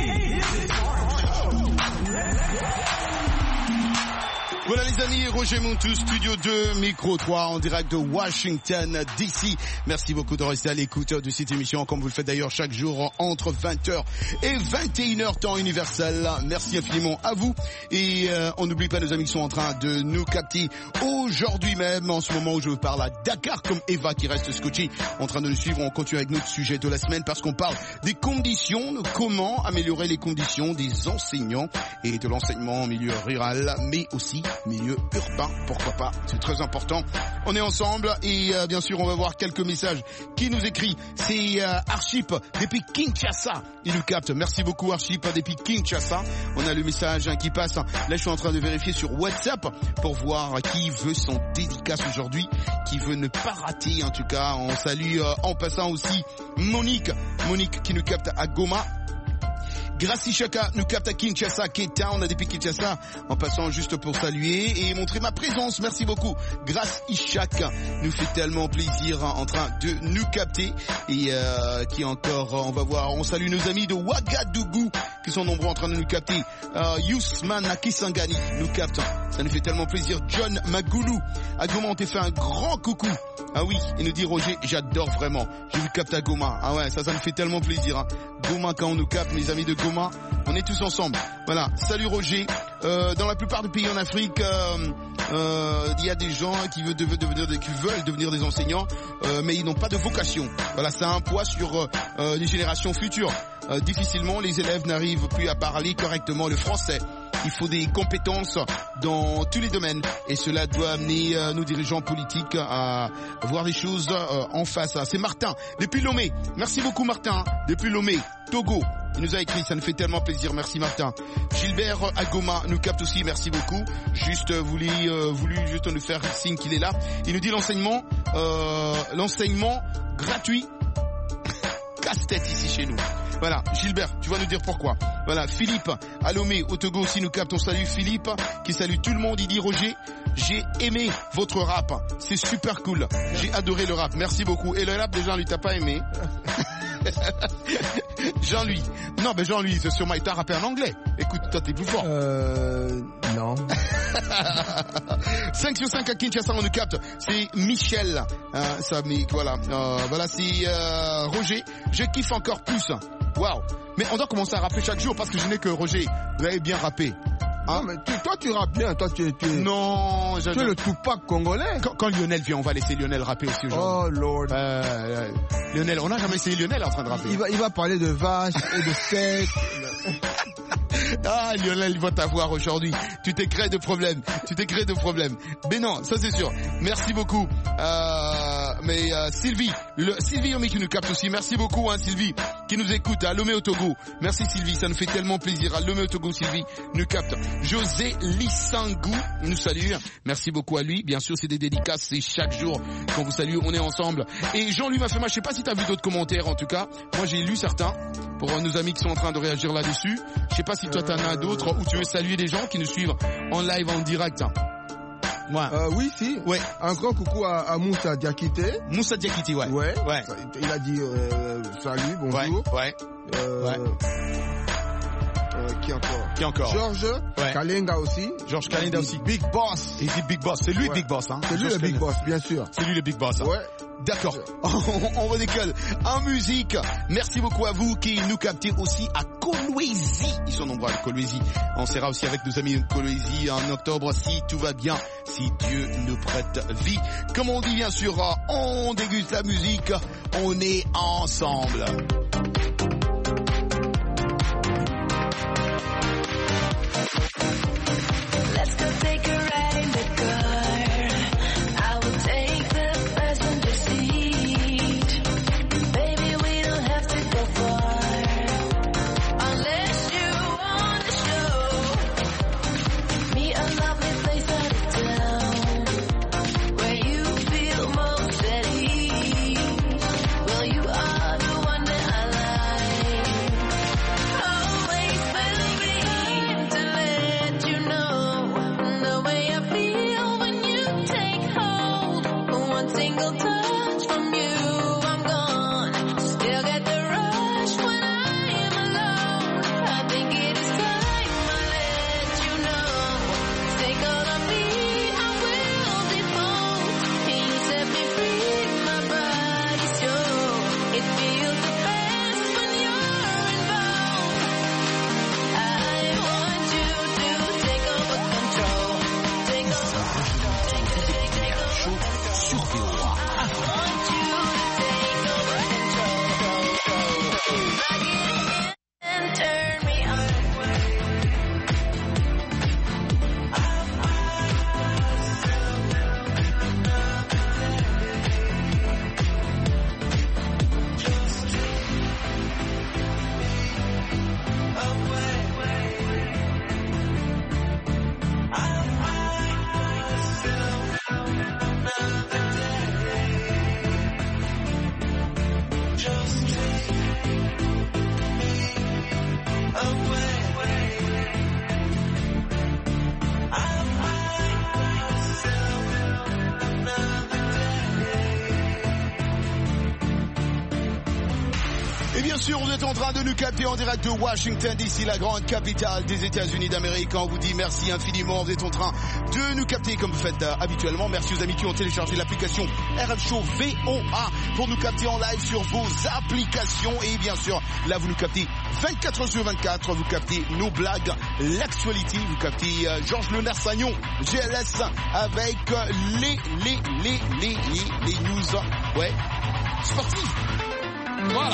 Voilà les amis, Roger Montou, Studio deux, Micro trois, en direct de Washington D C. Merci beaucoup de rester à l'écoute de cette émission, comme vous le faites d'ailleurs chaque jour entre vingt heures et vingt et une heures temps universel. Merci infiniment à vous. Et euh, on n'oublie pas nos amis qui sont en train de nous capter aujourd'hui même, en ce moment où je vous parle à Dakar, comme Eva qui reste scotchée en train de nous suivre. On continue avec notre sujet de la semaine parce qu'on parle des conditions, de comment améliorer les conditions des enseignants et de l'enseignement en milieu rural, mais aussi milieu urbain, pourquoi pas, c'est très important. On est ensemble et euh, bien sûr on va voir quelques messages qui nous écrit. C'est euh, Archip depuis Kinshasa, il nous capte. Merci beaucoup Archip depuis Kinshasa. On a le message hein, qui passe. Là je suis en train de vérifier sur WhatsApp pour voir qui veut son dédicace aujourd'hui, qui veut ne pas rater en tout cas. On salue euh, en passant aussi Monique, Monique qui nous capte à Goma. Gracie Chaka nous capte à Kinshasa, Keta, on a depuis Kinshasa, en passant juste pour saluer et montrer ma présence. Merci beaucoup. Grace Ishak nous fait tellement plaisir en train de nous capter. Et euh, qui encore, on va voir, on salue nos amis de Ouagadougou qui sont nombreux en train de nous capter. Euh, Yousman Akisangani nous capte. Ça nous fait tellement plaisir. John Magoulou, à Goma, on t'a fait un grand coucou. Ah oui, il nous dit Roger, j'adore vraiment. Je vous capte à Goma. Ah ouais, ça, ça me fait tellement plaisir. Hein. Goma, quand on nous capte, mes amis de Goma, on est tous ensemble. Voilà. Salut Roger. Euh, dans la plupart des pays en Afrique, euh, euh, il y a des gens qui veulent devenir, qui veulent devenir des enseignants, euh, mais ils n'ont pas de vocation. Voilà, ça a un poids sur euh, les générations futures. Euh, difficilement, les élèves n'arrivent plus à parler correctement le français. Il faut des compétences dans tous les domaines et cela doit amener euh, nos dirigeants politiques à voir les choses euh, en face. C'est Martin, depuis Lomé. Merci beaucoup Martin, depuis Lomé, Togo. Il nous a écrit, ça nous fait tellement plaisir. Merci Martin. Gilbert Agoma nous capte aussi, merci beaucoup. Juste voulu, euh, voulu juste nous faire signe qu'il est là. Il nous dit l'enseignement, euh, l'enseignement gratuit casse-tête ici chez nous. Voilà, Gilbert, tu vas nous dire pourquoi. Voilà, Philippe, à Lomé, au Togo aussi nous capte. On salue Philippe, qui salue tout le monde. Il dit Roger, j'ai aimé votre rap. C'est super cool. J'ai adoré le rap. Merci beaucoup. Et le rap, déjà, lui, t'as pas aimé? Jean-Louis. Non, mais Jean-Louis, c'est sûrement, il t'a rappé en anglais. Écoute, toi, t'es plus fort. Euh, non. cinq sur cinq à Kinshasa, on nous capte. C'est Michel. Hein, ça, mais voilà. Euh, voilà, c'est euh, Roger. Je kiffe encore plus. Waouh. Mais on doit commencer à rapper chaque jour parce que je n'ai que Roger. Vous avez bien rappé. Hein? Non, mais tu, toi, tu rappes bien. Toi, tu, tu, non, tu es le Tupac congolais. Quand, quand Lionel vient, on va laisser Lionel rapper aussi aujourd'hui. Oh, Lord. Euh, euh, Lionel, on n'a jamais essayé Lionel en train de rapper. Il va, il va parler de vaches et de steak. Ah, Lionel, il va t'avoir aujourd'hui. Tu t'es créé de problèmes. Tu t'es créé de problèmes. Mais non, ça c'est sûr. Merci beaucoup. Euh, mais euh, Sylvie, le, Sylvie Omi qui nous capte aussi. Merci beaucoup, hein, Sylvie, qui nous écoute à Lomé au Togo. Merci Sylvie, ça nous fait tellement plaisir. À Lomé au Togo, Sylvie nous capte. José Lissangou nous salue. Merci beaucoup à lui. Bien sûr, c'est des dédicaces. C'est chaque jour qu'on vous salue. On est ensemble. Et Jean-Louis m'a fait mal. Je sais pas si t'as vu d'autres commentaires. En tout cas, moi j'ai lu certains pour nos amis qui sont en train de réagir là-dessus. Je sais pas si toi t'en as d'autres ou tu veux saluer des gens qui nous suivent en live, en direct. Ouais. Euh, oui, si. Ouais. Un grand coucou à, à Moussa Diakité. Moussa Diakité, ouais. Ouais. Ouais. Il a dit euh, salut, bonjour. Ouais. ouais. Euh, ouais. Euh, qui encore Qui encore Georges ouais. Kalenga aussi. Georges Kalenga aussi. Big Boss. Il dit Big Boss. C'est lui ouais. Big Boss. Hein. C'est lui George le Big Kalenga. Boss, bien sûr. C'est lui le Big Boss. Hein. Ouais. D'accord. On va décoller. En musique, merci beaucoup à vous qui nous captez aussi à Kolwezi. Ils sont nombreux à Kolwezi. On sera aussi avec nos amis de Kolwezi en octobre si tout va bien, si Dieu nous prête vie. Comme on dit bien sûr, on déguste la musique, on est ensemble. Let's go take a ride in the car. I will take the passenger seat. Baby, we don't have to go far. Unless you want to show me a lovely place out of town where you feel most at ease. Well, you are the one that I like. Always believe to let you know the way I feel when you take hold. One single touch from you, I'm gone. Still get the rush when I am alone. I think it is time I let you know. Take hold of me, I will default. You set me free, my body's yours. It feels the best when you're involved. I want you to take over control. Take over control. Take, take, take over control. Sur V O A. I want you to take over control. Plug it in and turn me on. Et bien sûr, vous êtes en train de nous capter en direct de Washington D C, la grande capitale des États-Unis d'Amérique. On vous dit merci infiniment. Vous êtes en train de nous capter comme vous faites euh, habituellement. Merci aux amis qui ont téléchargé l'application R M Show V O A pour nous capter en live sur vos applications. Et bien sûr, là, vous nous captez vingt-quatre heures sur vingt-quatre. Vous captez nos blagues, l'actualité. Vous captez euh, Georges Leonard Sagnon, G L S, avec euh, les, les, les, les, les, les news, ouais, sportives. Voilà.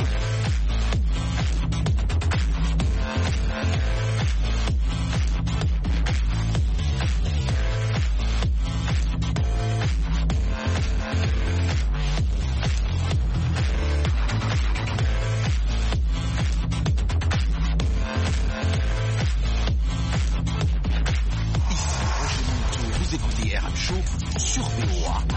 Vous écoutez R M Show sur V O A.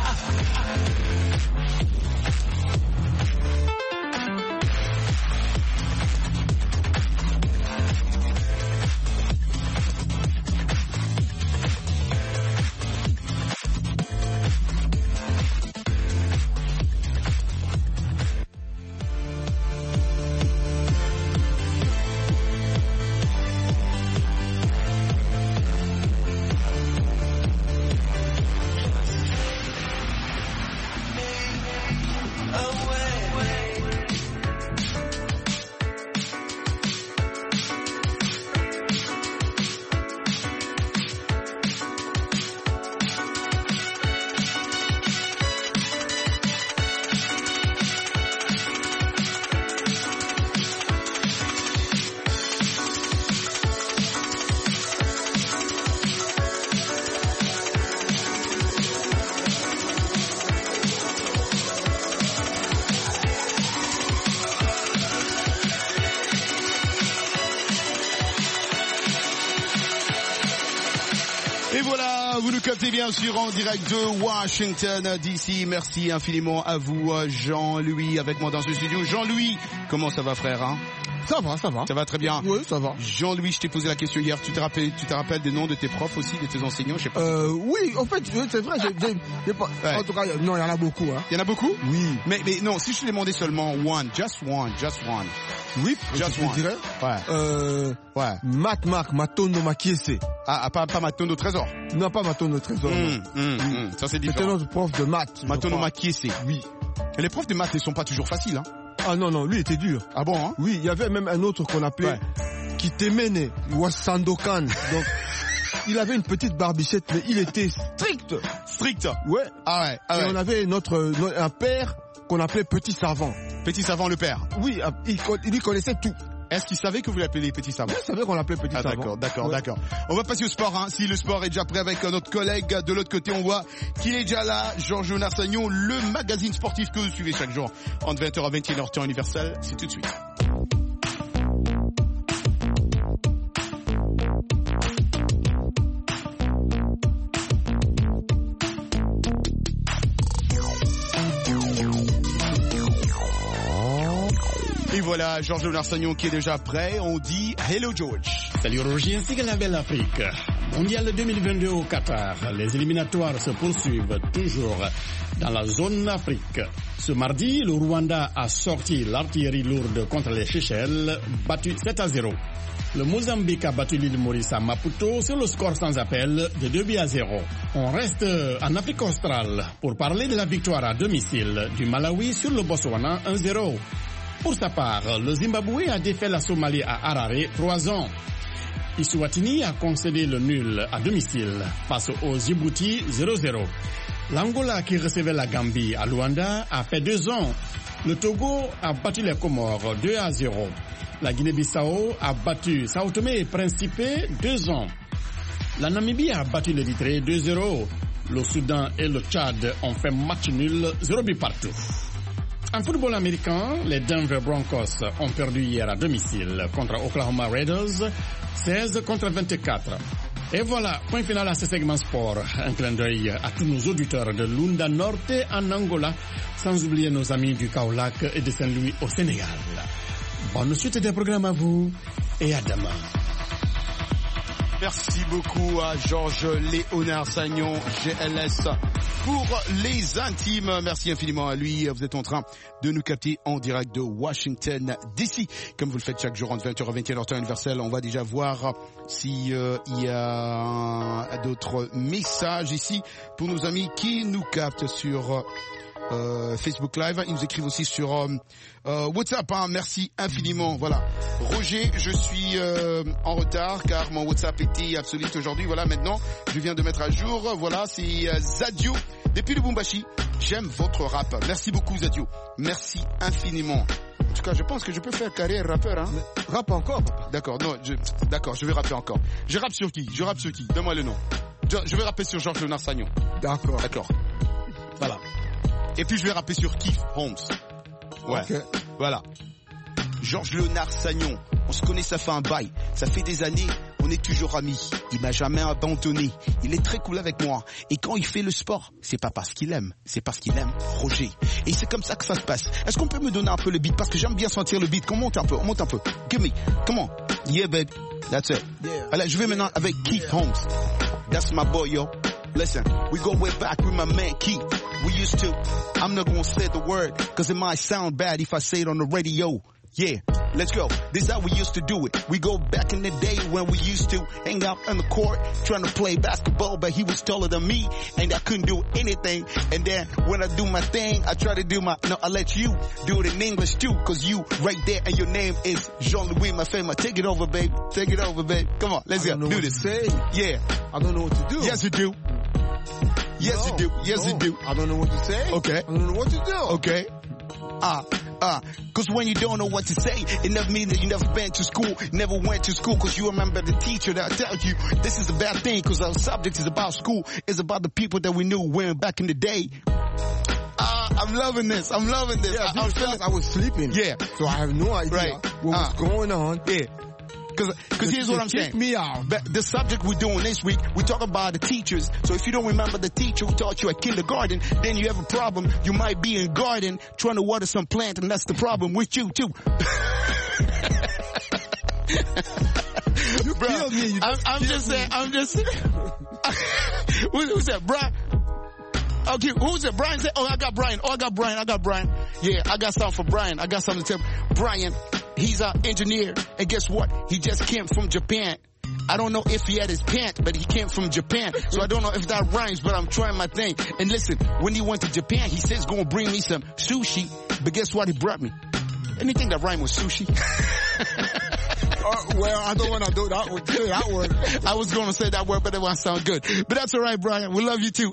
Et voilà, vous nous captez bien sûr en direct de Washington D C. Merci infiniment à vous, Jean-Louis, avec moi dans ce studio. Jean-Louis, comment ça va frère hein? Ça va, ça va. Ça va très bien. Oui, ça va. Jean-Louis, je t'ai posé la question hier. Tu te rappelles, tu te rappelles des noms de tes profs aussi, de tes enseignants, je sais pas. Euh, oui, en fait, c'est vrai. J'ai, j'ai, j'ai pas... ouais. En tout cas, non, il y en a beaucoup. Hein. Il y en a beaucoup. Oui. Mais, mais non, si je te demandais seulement one, just one, just one. Oui, just je one. dirais. Ouais. Euh, ouais. Mat Marc Matondo Makiese. Ah, pas, pas Matondo Trésor. Non, pas Matondo Trésor. Mmh, mmh, mmh. Ça c'est différent. C'était notre prof de maths. Matondo Makiese. Oui. Et les profs de maths ne sont pas toujours faciles, hein. Ah non, non, lui était dur. Ah bon, hein? Oui, il y avait même un autre qu'on appelait ouais. Kitemene, Wassandokan. Donc, il avait une petite barbichette, mais il était strict. Strict? Ouais. Ah ouais. Ah Et ouais. on avait notre, un père qu'on appelait Petit Savant. Petit Savant, le père? Oui, il, il lui connaissait tout. Est-ce qu'il savait que vous l'appelez Petit Savant? Il savait qu'on l'appelait Petit ah, Savant. D'accord, d'accord, ouais. d'accord. On va passer au sport, hein. Si le sport est déjà prêt avec notre collègue de l'autre côté, on voit qu'il est déjà là. Georges Narsagnon, le magazine sportif que vous suivez chaque jour entre vingt heures à vingt et une heures temps universel. C'est tout de suite. Et voilà, Georges Narsagnon qui est déjà prêt. On dit hello George. Salut Roger, ainsi que la belle Afrique. Mondial deux mille vingt-deux au Qatar. Les éliminatoires se poursuivent toujours dans la zone Afrique. Ce mardi, le Rwanda a sorti l'artillerie lourde contre les Seychelles, battu sept à zéro. Le Mozambique a battu l'île Maurice à Maputo sur le score sans appel de deux buts à zéro. On reste en Afrique australe pour parler de la victoire à domicile du Malawi sur le Botswana un zéro. Pour sa part, le Zimbabwe a défait la Somalie à Harare trois ans. Eswatini a concédé le nul à domicile face au Djibouti zéro zéro. L'Angola qui recevait la Gambie à Luanda a fait deux ans. Le Togo a battu les Comores deux à zéro. La Guinée-Bissau a battu Sao Tomé et Principe deux ans. La Namibie a battu l'Érythrée deux zéro. Le Soudan et le Tchad ont fait match nul zéro but partout. En football américain, les Denver Broncos ont perdu hier à domicile contre Oklahoma Raiders, seize contre vingt-quatre. Et voilà, point final à ce segment sport. Un clin d'œil à tous nos auditeurs de Lunda Norte en Angola, sans oublier nos amis du Kaolack et de Saint-Louis au Sénégal. Bonne suite des programmes à vous et à demain. Merci beaucoup à Georges Léonard Sagnon, G L S, pour les intimes. Merci infiniment à lui. Vous êtes en train de nous capter en direct de Washington D C. Comme vous le faites chaque jour entre vingt heures et vingt et une heures temps universel, on va déjà voir s'il euh, y a d'autres messages ici pour nos amis qui nous captent sur euh, Facebook Live. Ils nous écrivent aussi sur euh, euh, WhatsApp. Hein. Merci infiniment. Voilà. Roger, je suis euh, en retard car mon WhatsApp était obsolète aujourd'hui. Voilà, maintenant, je viens de mettre à jour. Voilà, c'est euh, Zadio depuis le Lubumbashi. J'aime votre rap. Merci beaucoup, Zadio. Merci infiniment. En tout cas, je pense que je peux faire carrière rappeur. Hein. Mais rappe encore. D'accord, non, je, d'accord, je vais rapper encore. Je rappe sur qui? Je rappe sur qui? Donne-moi le nom. Je, je vais rapper sur Georges Léonard Sagnon. D'accord. D'accord. Voilà. Et puis je vais rapper sur Keith Holmes. Ouais. Okay. Voilà. Georges Léonard Sagnon. On se connaît, ça fait un bail. Ça fait des années, on est toujours amis. Il m'a jamais abandonné. Il est très cool avec moi. Et quand il fait le sport, c'est pas parce qu'il aime, c'est parce qu'il aime Roger. Et c'est comme ça que ça se passe. Est-ce qu'on peut me donner un peu le beat? Parce que j'aime bien sentir le beat. Qu'on monte un peu, on monte un peu. Give me. Come on. Yeah, baby. That's it. Yeah. Alors, je vais maintenant avec Keith Holmes. That's my boy, yo. Listen, we go way back with my man Keith. We used to. I'm not gonna say the word, cause it might sound bad if I say it on the radio. Yeah, let's go. This is how we used to do it. We go back in the day when we used to hang out on the court trying to play basketball, but he was taller than me and I couldn't do anything. And then when I do my thing, I try to do my, no, I let you do it in English too, cause you right there and your name is Jean-Louis Mafema. Take it over, baby. Take it over, baby. Come on, let's I go. don't know Do what this. To say. Yeah. I don't know what to do. Yes, you do. Yes, no, you do. Yes, no. you do. I don't know what to say. Okay. I don't know what to do. Okay. Ah, ah, cause when you don't know what to say, it never means that you never been to school, never went to school, cause you remember the teacher that tells you this is a bad thing, cause our subject is about school, it's about the people that we knew when back in the day. Ah, I'm loving this, I'm loving this. Yeah, I, I'm feeling, I was sleeping. Yeah. So I have no idea right. what ah. was going on. Yeah. because because here's what I'm saying. Me out. But the subject we're doing this week, we talk about the teachers. So if you don't remember the teacher who taught you at kindergarten, then you have a problem. You might be in garden trying to water some plant, and that's the problem with you too. You Bro, killed me. You I'm, I'm just saying. I'm just saying. who, who's that, Brian? Okay, who's it? Brian said, oh, I got Brian. Oh, I got Brian. I got Brian. Yeah, I got something for Brian. I got something to tell Brian. He's an engineer. And guess what? He just came from Japan. I don't know if he had his pant, but he came from Japan. So I don't know if that rhymes, but I'm trying my thing. And listen, when he went to Japan, he says he's going to bring me some sushi. But guess what he brought me? Anything that rhymes with sushi. Uh, well, I don't want to do that word. Say that word. I was going to say that word, but it won't sound good. But that's all right, Brian. We love you too.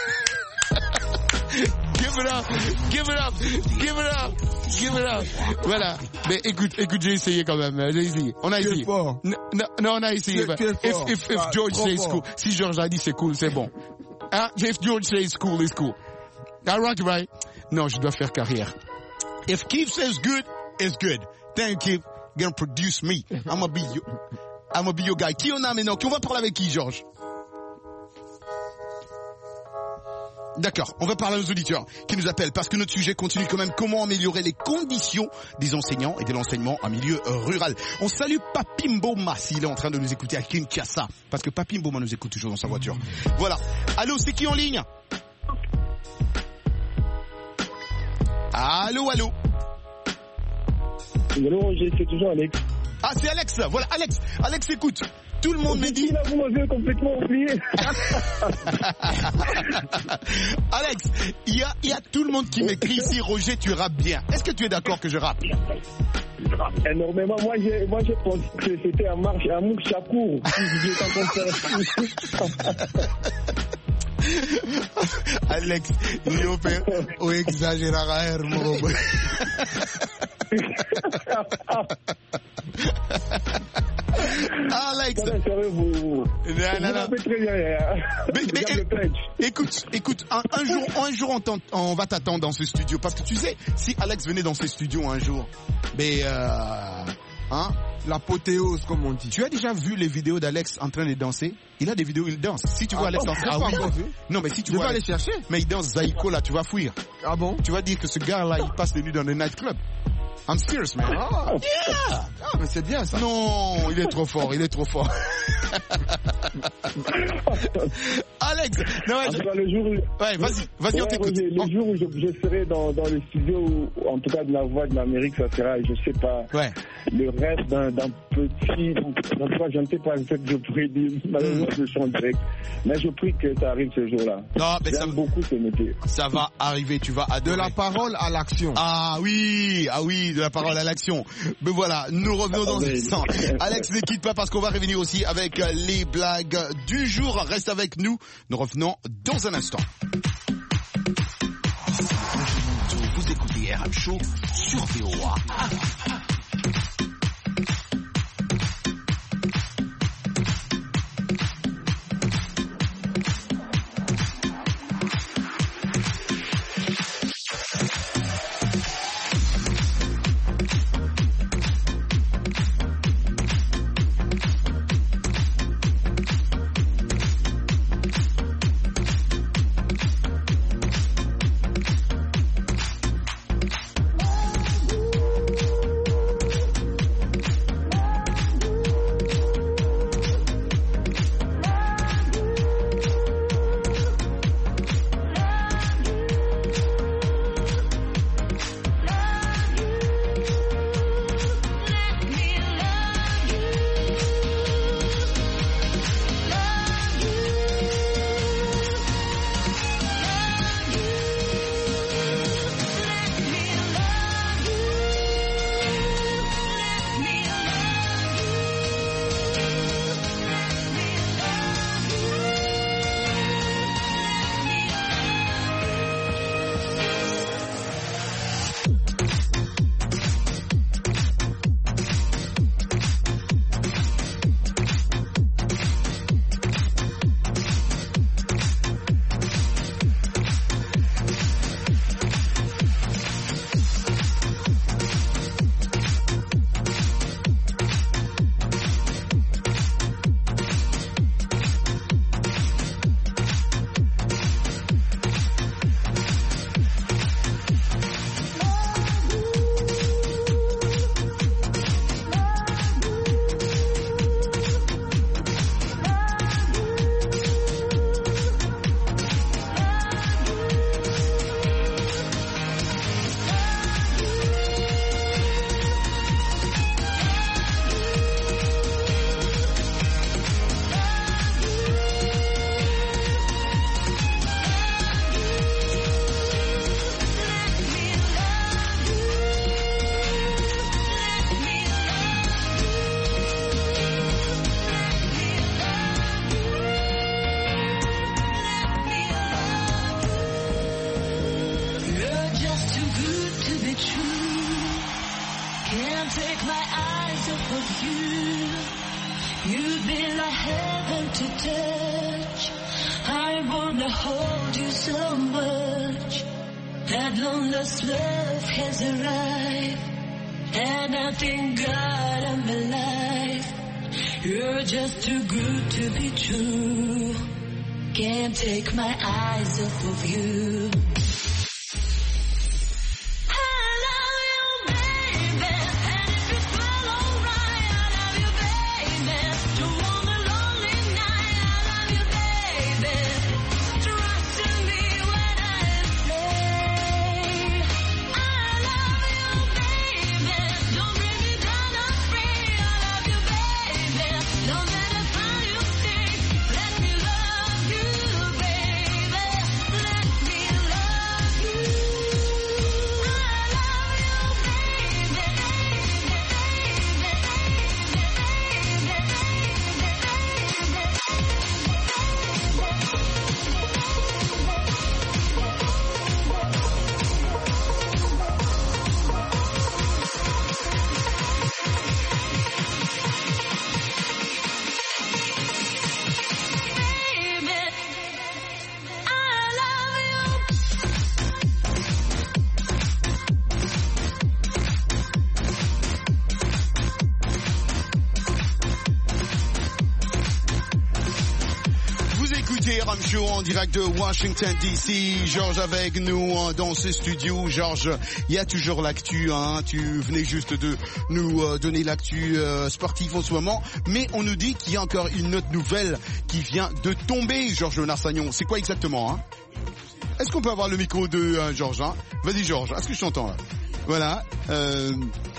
Give it up, give it up, give it up, give it up. Voilà. Mais écoute, écoute, j'ai essayé quand même. J'ai essayé. On a essayé. Non, non, on a essayé. If, if, if George says cool, si George a dit c'est cool, c'est bon. Hein? If George says cool, it's cool. All right, right? Non, je dois faire carrière. If Keith says good, it's good. Thank you. Gonna produce me. I'm gonna be you. I'm gonna be your guy. Qui on a maintenant? Qui on va parler avec qui, George? D'accord, on va parler aux auditeurs qui nous appellent parce que notre sujet continue quand même. Comment améliorer les conditions des enseignants et de l'enseignement en milieu rural. On salue Papi Mboma s'il est en train de nous écouter à Kinshasa parce que Papi Mboma nous écoute toujours dans sa voiture. Voilà. Allô, c'est qui en ligne? Allô, allô. Allô, Roger, c'est toujours Alex. Ah, c'est Alex. Voilà, Alex. Alex, écoute. Tout le monde me dit... Là, vous m'avez complètement oublié. Alex, il y a, y a tout le monde qui m'écrit ici, Roger, tu rappes bien. Est-ce que tu es d'accord que je rappe? Énormément. Moi, j'ai, moi, j'ai pensé que c'était un marche, un Mouk Chakour. Alex, io per o exagerare hermo. Alex, non, sérieux, vous, vous, non, non, non. Très bien, mais, mais, écoute, écoute, un, un jour, un jour, on, on va t'attendre dans ce studio parce que tu sais, si Alex venait dans ce studio un jour, mais euh, hein, l'apothéose comme on dit. Tu as déjà vu les vidéos d'Alex en train de danser? Il a des vidéos où il danse. Si tu vois ah, Alex bon, danser, ah oui. Non, mais si tu je vois vais aller chercher. Mais il danse Zaiko là, tu vas fuir. Ah bon? Tu vas dire que ce gars-là, il passe les nuits dans le nightclub. I'm serious, man. Ah, yeah. Ah, mais c'est bien ça. Non, il est trop fort, il est trop fort. Alex, non, ouais, en tout cas, le jour où... ouais, vas-y, vas-y, ouais, on t'écoute. Le oh. jour où je, je serai dans, dans le studio, où, en tout cas de la voix de l'Amérique, ça sera, je sais pas, ouais. le rêve d'un, d'un petit, en tout cas, je ne sais pas, peut-être que je pourrais dire, malheureusement, je suis en direct, mais je prie que ça arrive ce jour-là. Non, mais j'aime ça, beaucoup ce métier. Ça va arriver, tu vas adorer. De la parole à l'action. Ah oui, ah oui, de la parole à l'action. Mais voilà, nous revenons dans un instant. Alex, ne quitte pas parce qu'on va revenir aussi avec les blagues du jour. Reste avec nous. Nous revenons dans un instant. Vous écoutez R M Show sur V O A. Can't take my eyes off of you. You'd be like heaven to touch. I wanna hold you so much. That long lost love has arrived. And I thank God I'm alive. You're just too good to be true. Can't take my eyes off of you. Show en direct de Washington D C. Georges avec nous dans ce studio. Georges, il y a toujours l'actu, hein. Tu venais juste de nous donner l'actu euh, sportive en ce moment, mais on nous dit qu'il y a encore une autre nouvelle qui vient de tomber, Georges Narsagnon. C'est quoi exactement, hein? Est-ce qu'on peut avoir le micro de euh, Georges, hein? Vas-y Georges, est-ce que je t'entends là? Voilà. Euh...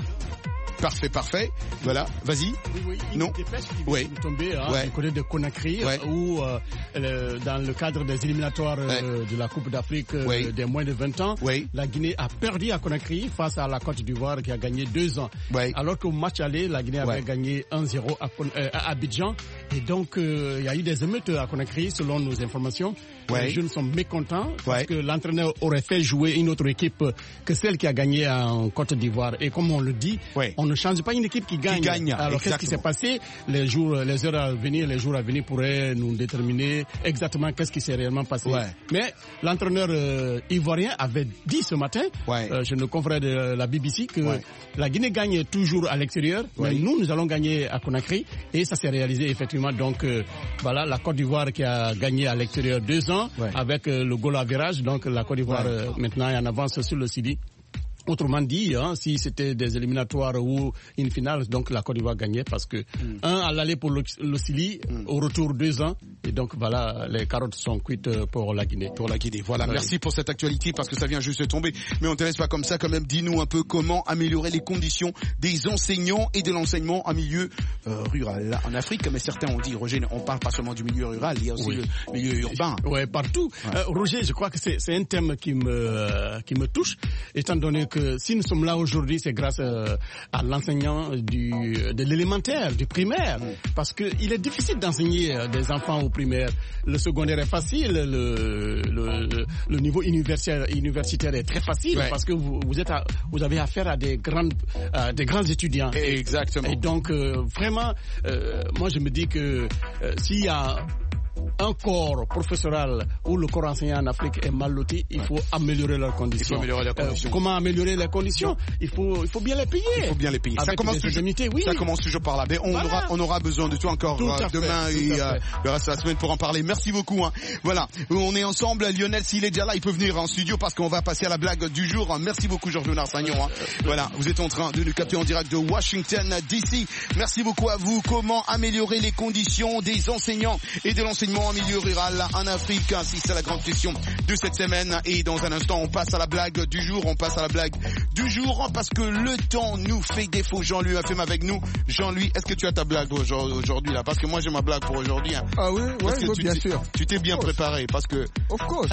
Parfait, parfait. Voilà, vas-y. Oui, oui, une non. dépêche qui vient ouais. de tomber hein, ouais. du côté de Conakry, ouais. où euh, le, dans le cadre des éliminatoires ouais. euh, de la Coupe d'Afrique euh, ouais. des moins de vingt ans, ouais. la Guinée a perdu à Conakry face à la Côte d'Ivoire qui a gagné deux ans. Ouais. Alors qu'au match aller, la Guinée avait ouais. gagné un zéro à, euh, à Abidjan. Et donc, il euh, y a eu des émeutes à Conakry, selon nos informations. Ouais. Les jeunes sont mécontents parce ouais. que l'entraîneur aurait fait jouer une autre équipe que celle qui a gagné en Côte d'Ivoire. Et comme on le dit, ouais. on ne change pas une équipe qui gagne. Qui gagne. Alors qu'est-ce qui s'est passé? Les jours, les heures à venir, les jours à venir pourraient nous déterminer exactement qu'est-ce qui s'est réellement passé. Ouais. Mais l'entraîneur euh, ivoirien avait dit ce matin, ouais. euh, chez nos confrères de la B B C, que ouais. la Guinée gagne toujours à l'extérieur, ouais. mais nous, nous allons gagner à Conakry. Et ça s'est réalisé effectivement. Donc euh, voilà, la Côte d'Ivoire qui a gagné à l'extérieur deux ans ouais. avec euh, le goal à virage. Donc la Côte d'Ivoire ouais. euh, maintenant est en avance sur le Sidi. Autrement dit, hein, si c'était des éliminatoires ou une finale, donc la Côte d'Ivoire gagnait parce que mm. un à l'aller pour le, le Chili, mm. au retour deux ans, et donc voilà, les carottes sont cuites pour la Guinée. Pour la Guinée, voilà. Ouais. Merci pour cette actualité parce que ça vient juste de tomber. Mais on te laisse pas comme ça, quand même. Dis-nous un peu comment améliorer les conditions des enseignants et de l'enseignement en milieu euh, rural en Afrique. Mais certains ont dit, Roger, on parle pas seulement du milieu rural, il y a aussi oui. le milieu urbain. Ouais, partout. Ouais. Euh, Roger, je crois que c'est, c'est un thème qui me euh, qui me touche, étant donné que si nous sommes là aujourd'hui, c'est grâce euh, à l'enseignant du, de l'élémentaire, du primaire. Mmh. Parce qu'il est difficile d'enseigner euh, des enfants au primaire. Le secondaire est facile, le, le, le, le niveau universitaire, universitaire est très facile ouais. parce que vous, vous, êtes à, vous avez affaire à des, grandes, à des grands étudiants. Exactement. Et donc, euh, vraiment, euh, moi je me dis que euh, s'il y a un corps professoral où le corps enseignant en Afrique est mal loti, il faut améliorer leurs conditions. Il faut améliorer leurs conditions. Euh, comment améliorer les conditions? Il faut, il faut bien les payer. Il faut bien les payer. Ça commence, toujours, oui. ça commence toujours par là. Mais on, voilà. aura, on aura besoin de toi encore euh, demain fait, et euh, le reste de la semaine pour en parler. Merci beaucoup. Hein. Voilà, on est ensemble. Lionel, s'il est déjà là, il peut venir en studio parce qu'on va passer à la blague du jour. Merci beaucoup, Georges Narsagnon. Hein. Voilà, vous êtes en train de nous capter en direct de Washington D C. Merci beaucoup à vous. Comment améliorer les conditions des enseignants et de l'enseignement en milieu rural en Afrique? Si c'est la grande question de cette semaine. Et dans un instant, on passe à la blague du jour. On passe à la blague du jour parce que le temps nous fait défaut. Jean-Louis a fait avec nous. Jean-Louis, est-ce que tu as ta blague aujourd'hui là? Parce que moi j'ai ma blague pour aujourd'hui. Hein. Ah oui, ouais, oui, bien sûr. Tu t'es bien préparé parce que. Of course.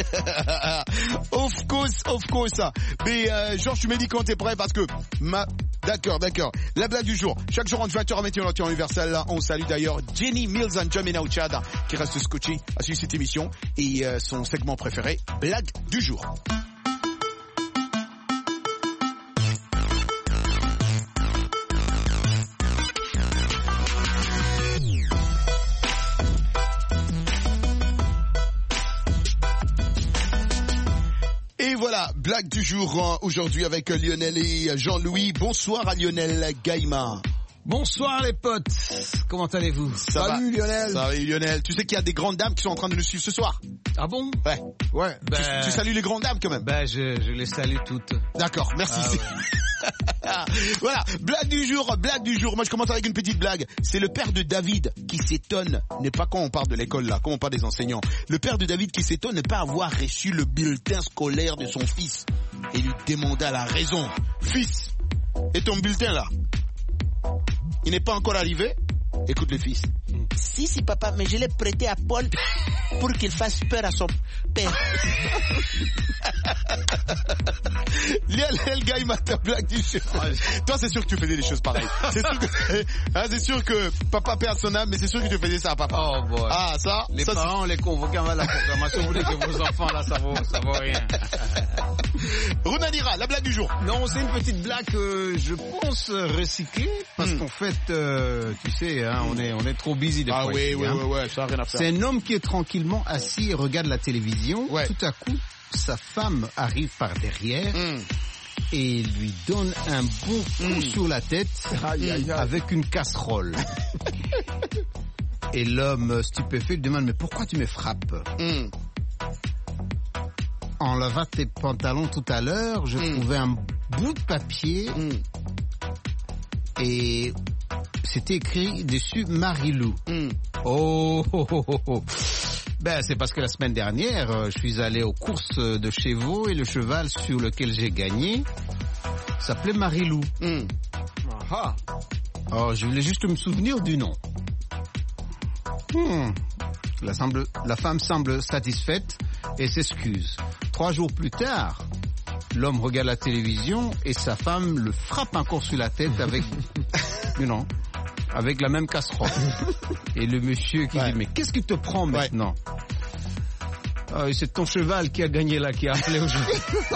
of course, of course. Mais euh, Georges, tu m'as dit quand t'es prêt parce que ma. D'accord, d'accord. La blague du jour. Chaque jour en vingt heures à météo universelle. On salue d'ailleurs Jenny Mills and Jamina Uchad qui reste scotché à suivre cette émission et euh, son segment préféré, blague du jour. blague du jour aujourd'hui avec Lionel et Jean-Louis. Bonsoir à Lionel Gaïma. Bonsoir les potes, comment allez-vous? Ça Salut va. Lionel. Salut Lionel. Tu sais qu'il y a des grandes dames qui sont en train de nous suivre ce soir? Ah bon? Ouais. Ouais. Ben... Tu, tu salues les grandes dames quand même? Ben je, je les salue toutes. D'accord, merci. Ah, ouais. Voilà, blague du jour, blague du jour. Moi je commence avec une petite blague. C'est le père de David qui s'étonne, n'est pas quand on parle de l'école là, quand on parle des enseignants. Le père de David qui s'étonne de ne pas avoir reçu le bulletin scolaire de son fils. Et lui demanda la raison. Fils, et ton bulletin là? Il n'est pas encore arrivé? Écoute le fils. Si, si papa, mais je l'ai prêté à Paul pour qu'il fasse peur à son père. Lionel Gaïma, ta blague du jour. Toi, c'est sûr que tu faisais des choses pareilles. C'est sûr que, hein, c'est sûr que papa perd son âme, mais c'est sûr que tu faisais ça à papa. Oh boy. Ah, ça. Les ça, parents, on les convoque à la programmation. Vous dites que vos enfants, là, ça vaut, ça vaut rien. Runadira, la blague du jour. Non, c'est une petite blague que je pense recycler parce hmm. qu'en fait, euh, tu sais, hein, on est, on est trop busy des ah, fois. Ah oui, ici, oui, hein. oui, oui, ça n'a rien à faire. C'est un homme qui est tranquillement assis et regarde la télévision. Ouais. Tout à coup, sa femme arrive par derrière mm. et lui donne un bon coup mm. sur la tête aïe, aïe, aïe. avec une casserole. Et l'homme stupéfait lui demande, mais pourquoi tu me frappes? mm. En lavant tes pantalons tout à l'heure, je mm. trouvais un bout de papier mm. et c'était écrit dessus Marilou. Mm. Oh, oh, oh, oh, oh. Ben, c'est parce que la semaine dernière, euh, je suis allé aux courses de chevaux et le cheval sur lequel j'ai gagné s'appelait Marilou. Mm. Ah. Oh, je voulais juste me souvenir du nom. Hmm. La, semble, la femme semble satisfaite et s'excuse. Trois jours plus tard, l'homme regarde la télévision et sa femme le frappe encore sur la tête avec... non. Avec la même casserole. Et le monsieur qui ouais. dit, mais qu'est-ce qui te prend maintenant? Ouais. Ah, c'est ton cheval qui a gagné là, qui a appelé aujourd'hui.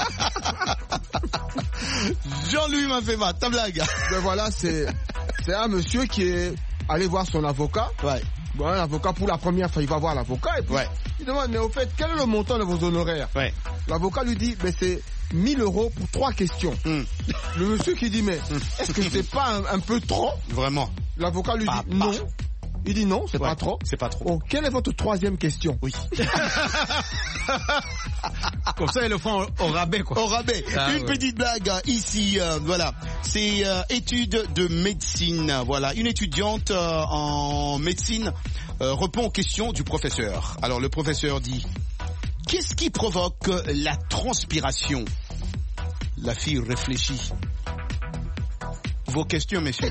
Jean-Louis m'a fait mal, ta blague. Ben voilà, c'est, c'est un monsieur qui est allé voir son avocat. Ouais. Bon, l'avocat, pour la première fois, il va voir l'avocat et puis ouais. il demande, mais au fait, quel est le montant de vos honoraires? Ouais. L'avocat lui dit, mais c'est mille euros pour trois questions. Mm. Le monsieur qui dit, mais est-ce que c'est pas un, un peu trop? Vraiment. L'avocat lui pas, dit non. Pas. Il dit non, c'est ouais, pas trop. C'est pas trop. Oh, quelle est votre troisième question? Oui. Comme ça, ils le font au, au rabais, quoi. Au rabais. Ah, une ouais. petite blague ici, euh, voilà. C'est euh, étude de médecine. Voilà, une étudiante euh, en médecine euh, répond aux questions du professeur. Alors le professeur dit, qu'est-ce qui provoque la transpiration? La fille réfléchit. Vos questions, messieurs.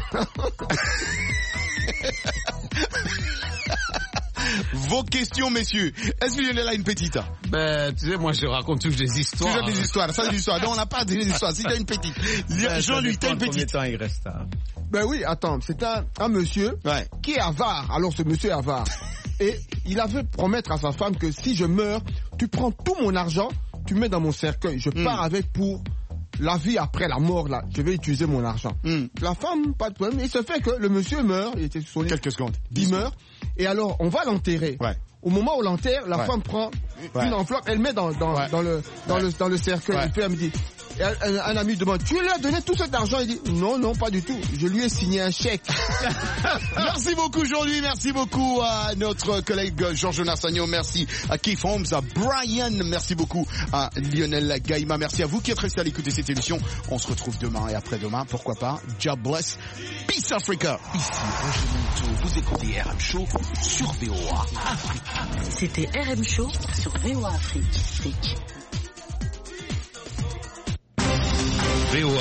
Vos questions, messieurs. Est-ce que Lionel a une petite? Ben, tu sais, moi, je raconte toujours des histoires. Toujours des histoires, ça, des histoires. Non, on n'a pas des histoires. Si t'as une petite. Ben, Jean-Louis, t'as une petite. Combien de temps il reste, hein? Ben oui, attends, c'est un, un monsieur ouais. qui est avare. Alors, ce monsieur est avare. Et il avait promettre à sa femme que si je meurs, tu prends tout mon argent, tu mets dans mon cercueil. Je pars mm. avec pour la vie après la mort, là. Je vais utiliser mon argent. Mm. La femme, pas de problème. Il se fait que le monsieur meurt. Il était sur son lit. Quelques secondes. Il meurt. Et alors, on va l'enterrer. Ouais. Au moment où on l'enterre, la ouais. femme prend ouais. une enveloppe, elle met dans, dans, ouais. dans, le, dans, ouais. le, dans le cercueil. Ouais. Et puis elle me dit, et un, un, un ami demande, tu lui as donné tout cet argent? Il dit, non, non, pas du tout. Je lui ai signé un chèque. Merci beaucoup, Jean-Louis. Merci beaucoup à notre collègue Georges Nassagno. Merci à Keith Holmes, à Brian. Merci beaucoup à Lionel Gaïma. Merci à vous qui êtes restés à l'écoute de cette émission. On se retrouve demain et après-demain. Pourquoi pas? God bless. Peace Africa. Ici, Roger Monteau. Vous écoutez R M Show sur V O A Afrique. C'était R M Show sur V O A Afrique. V O A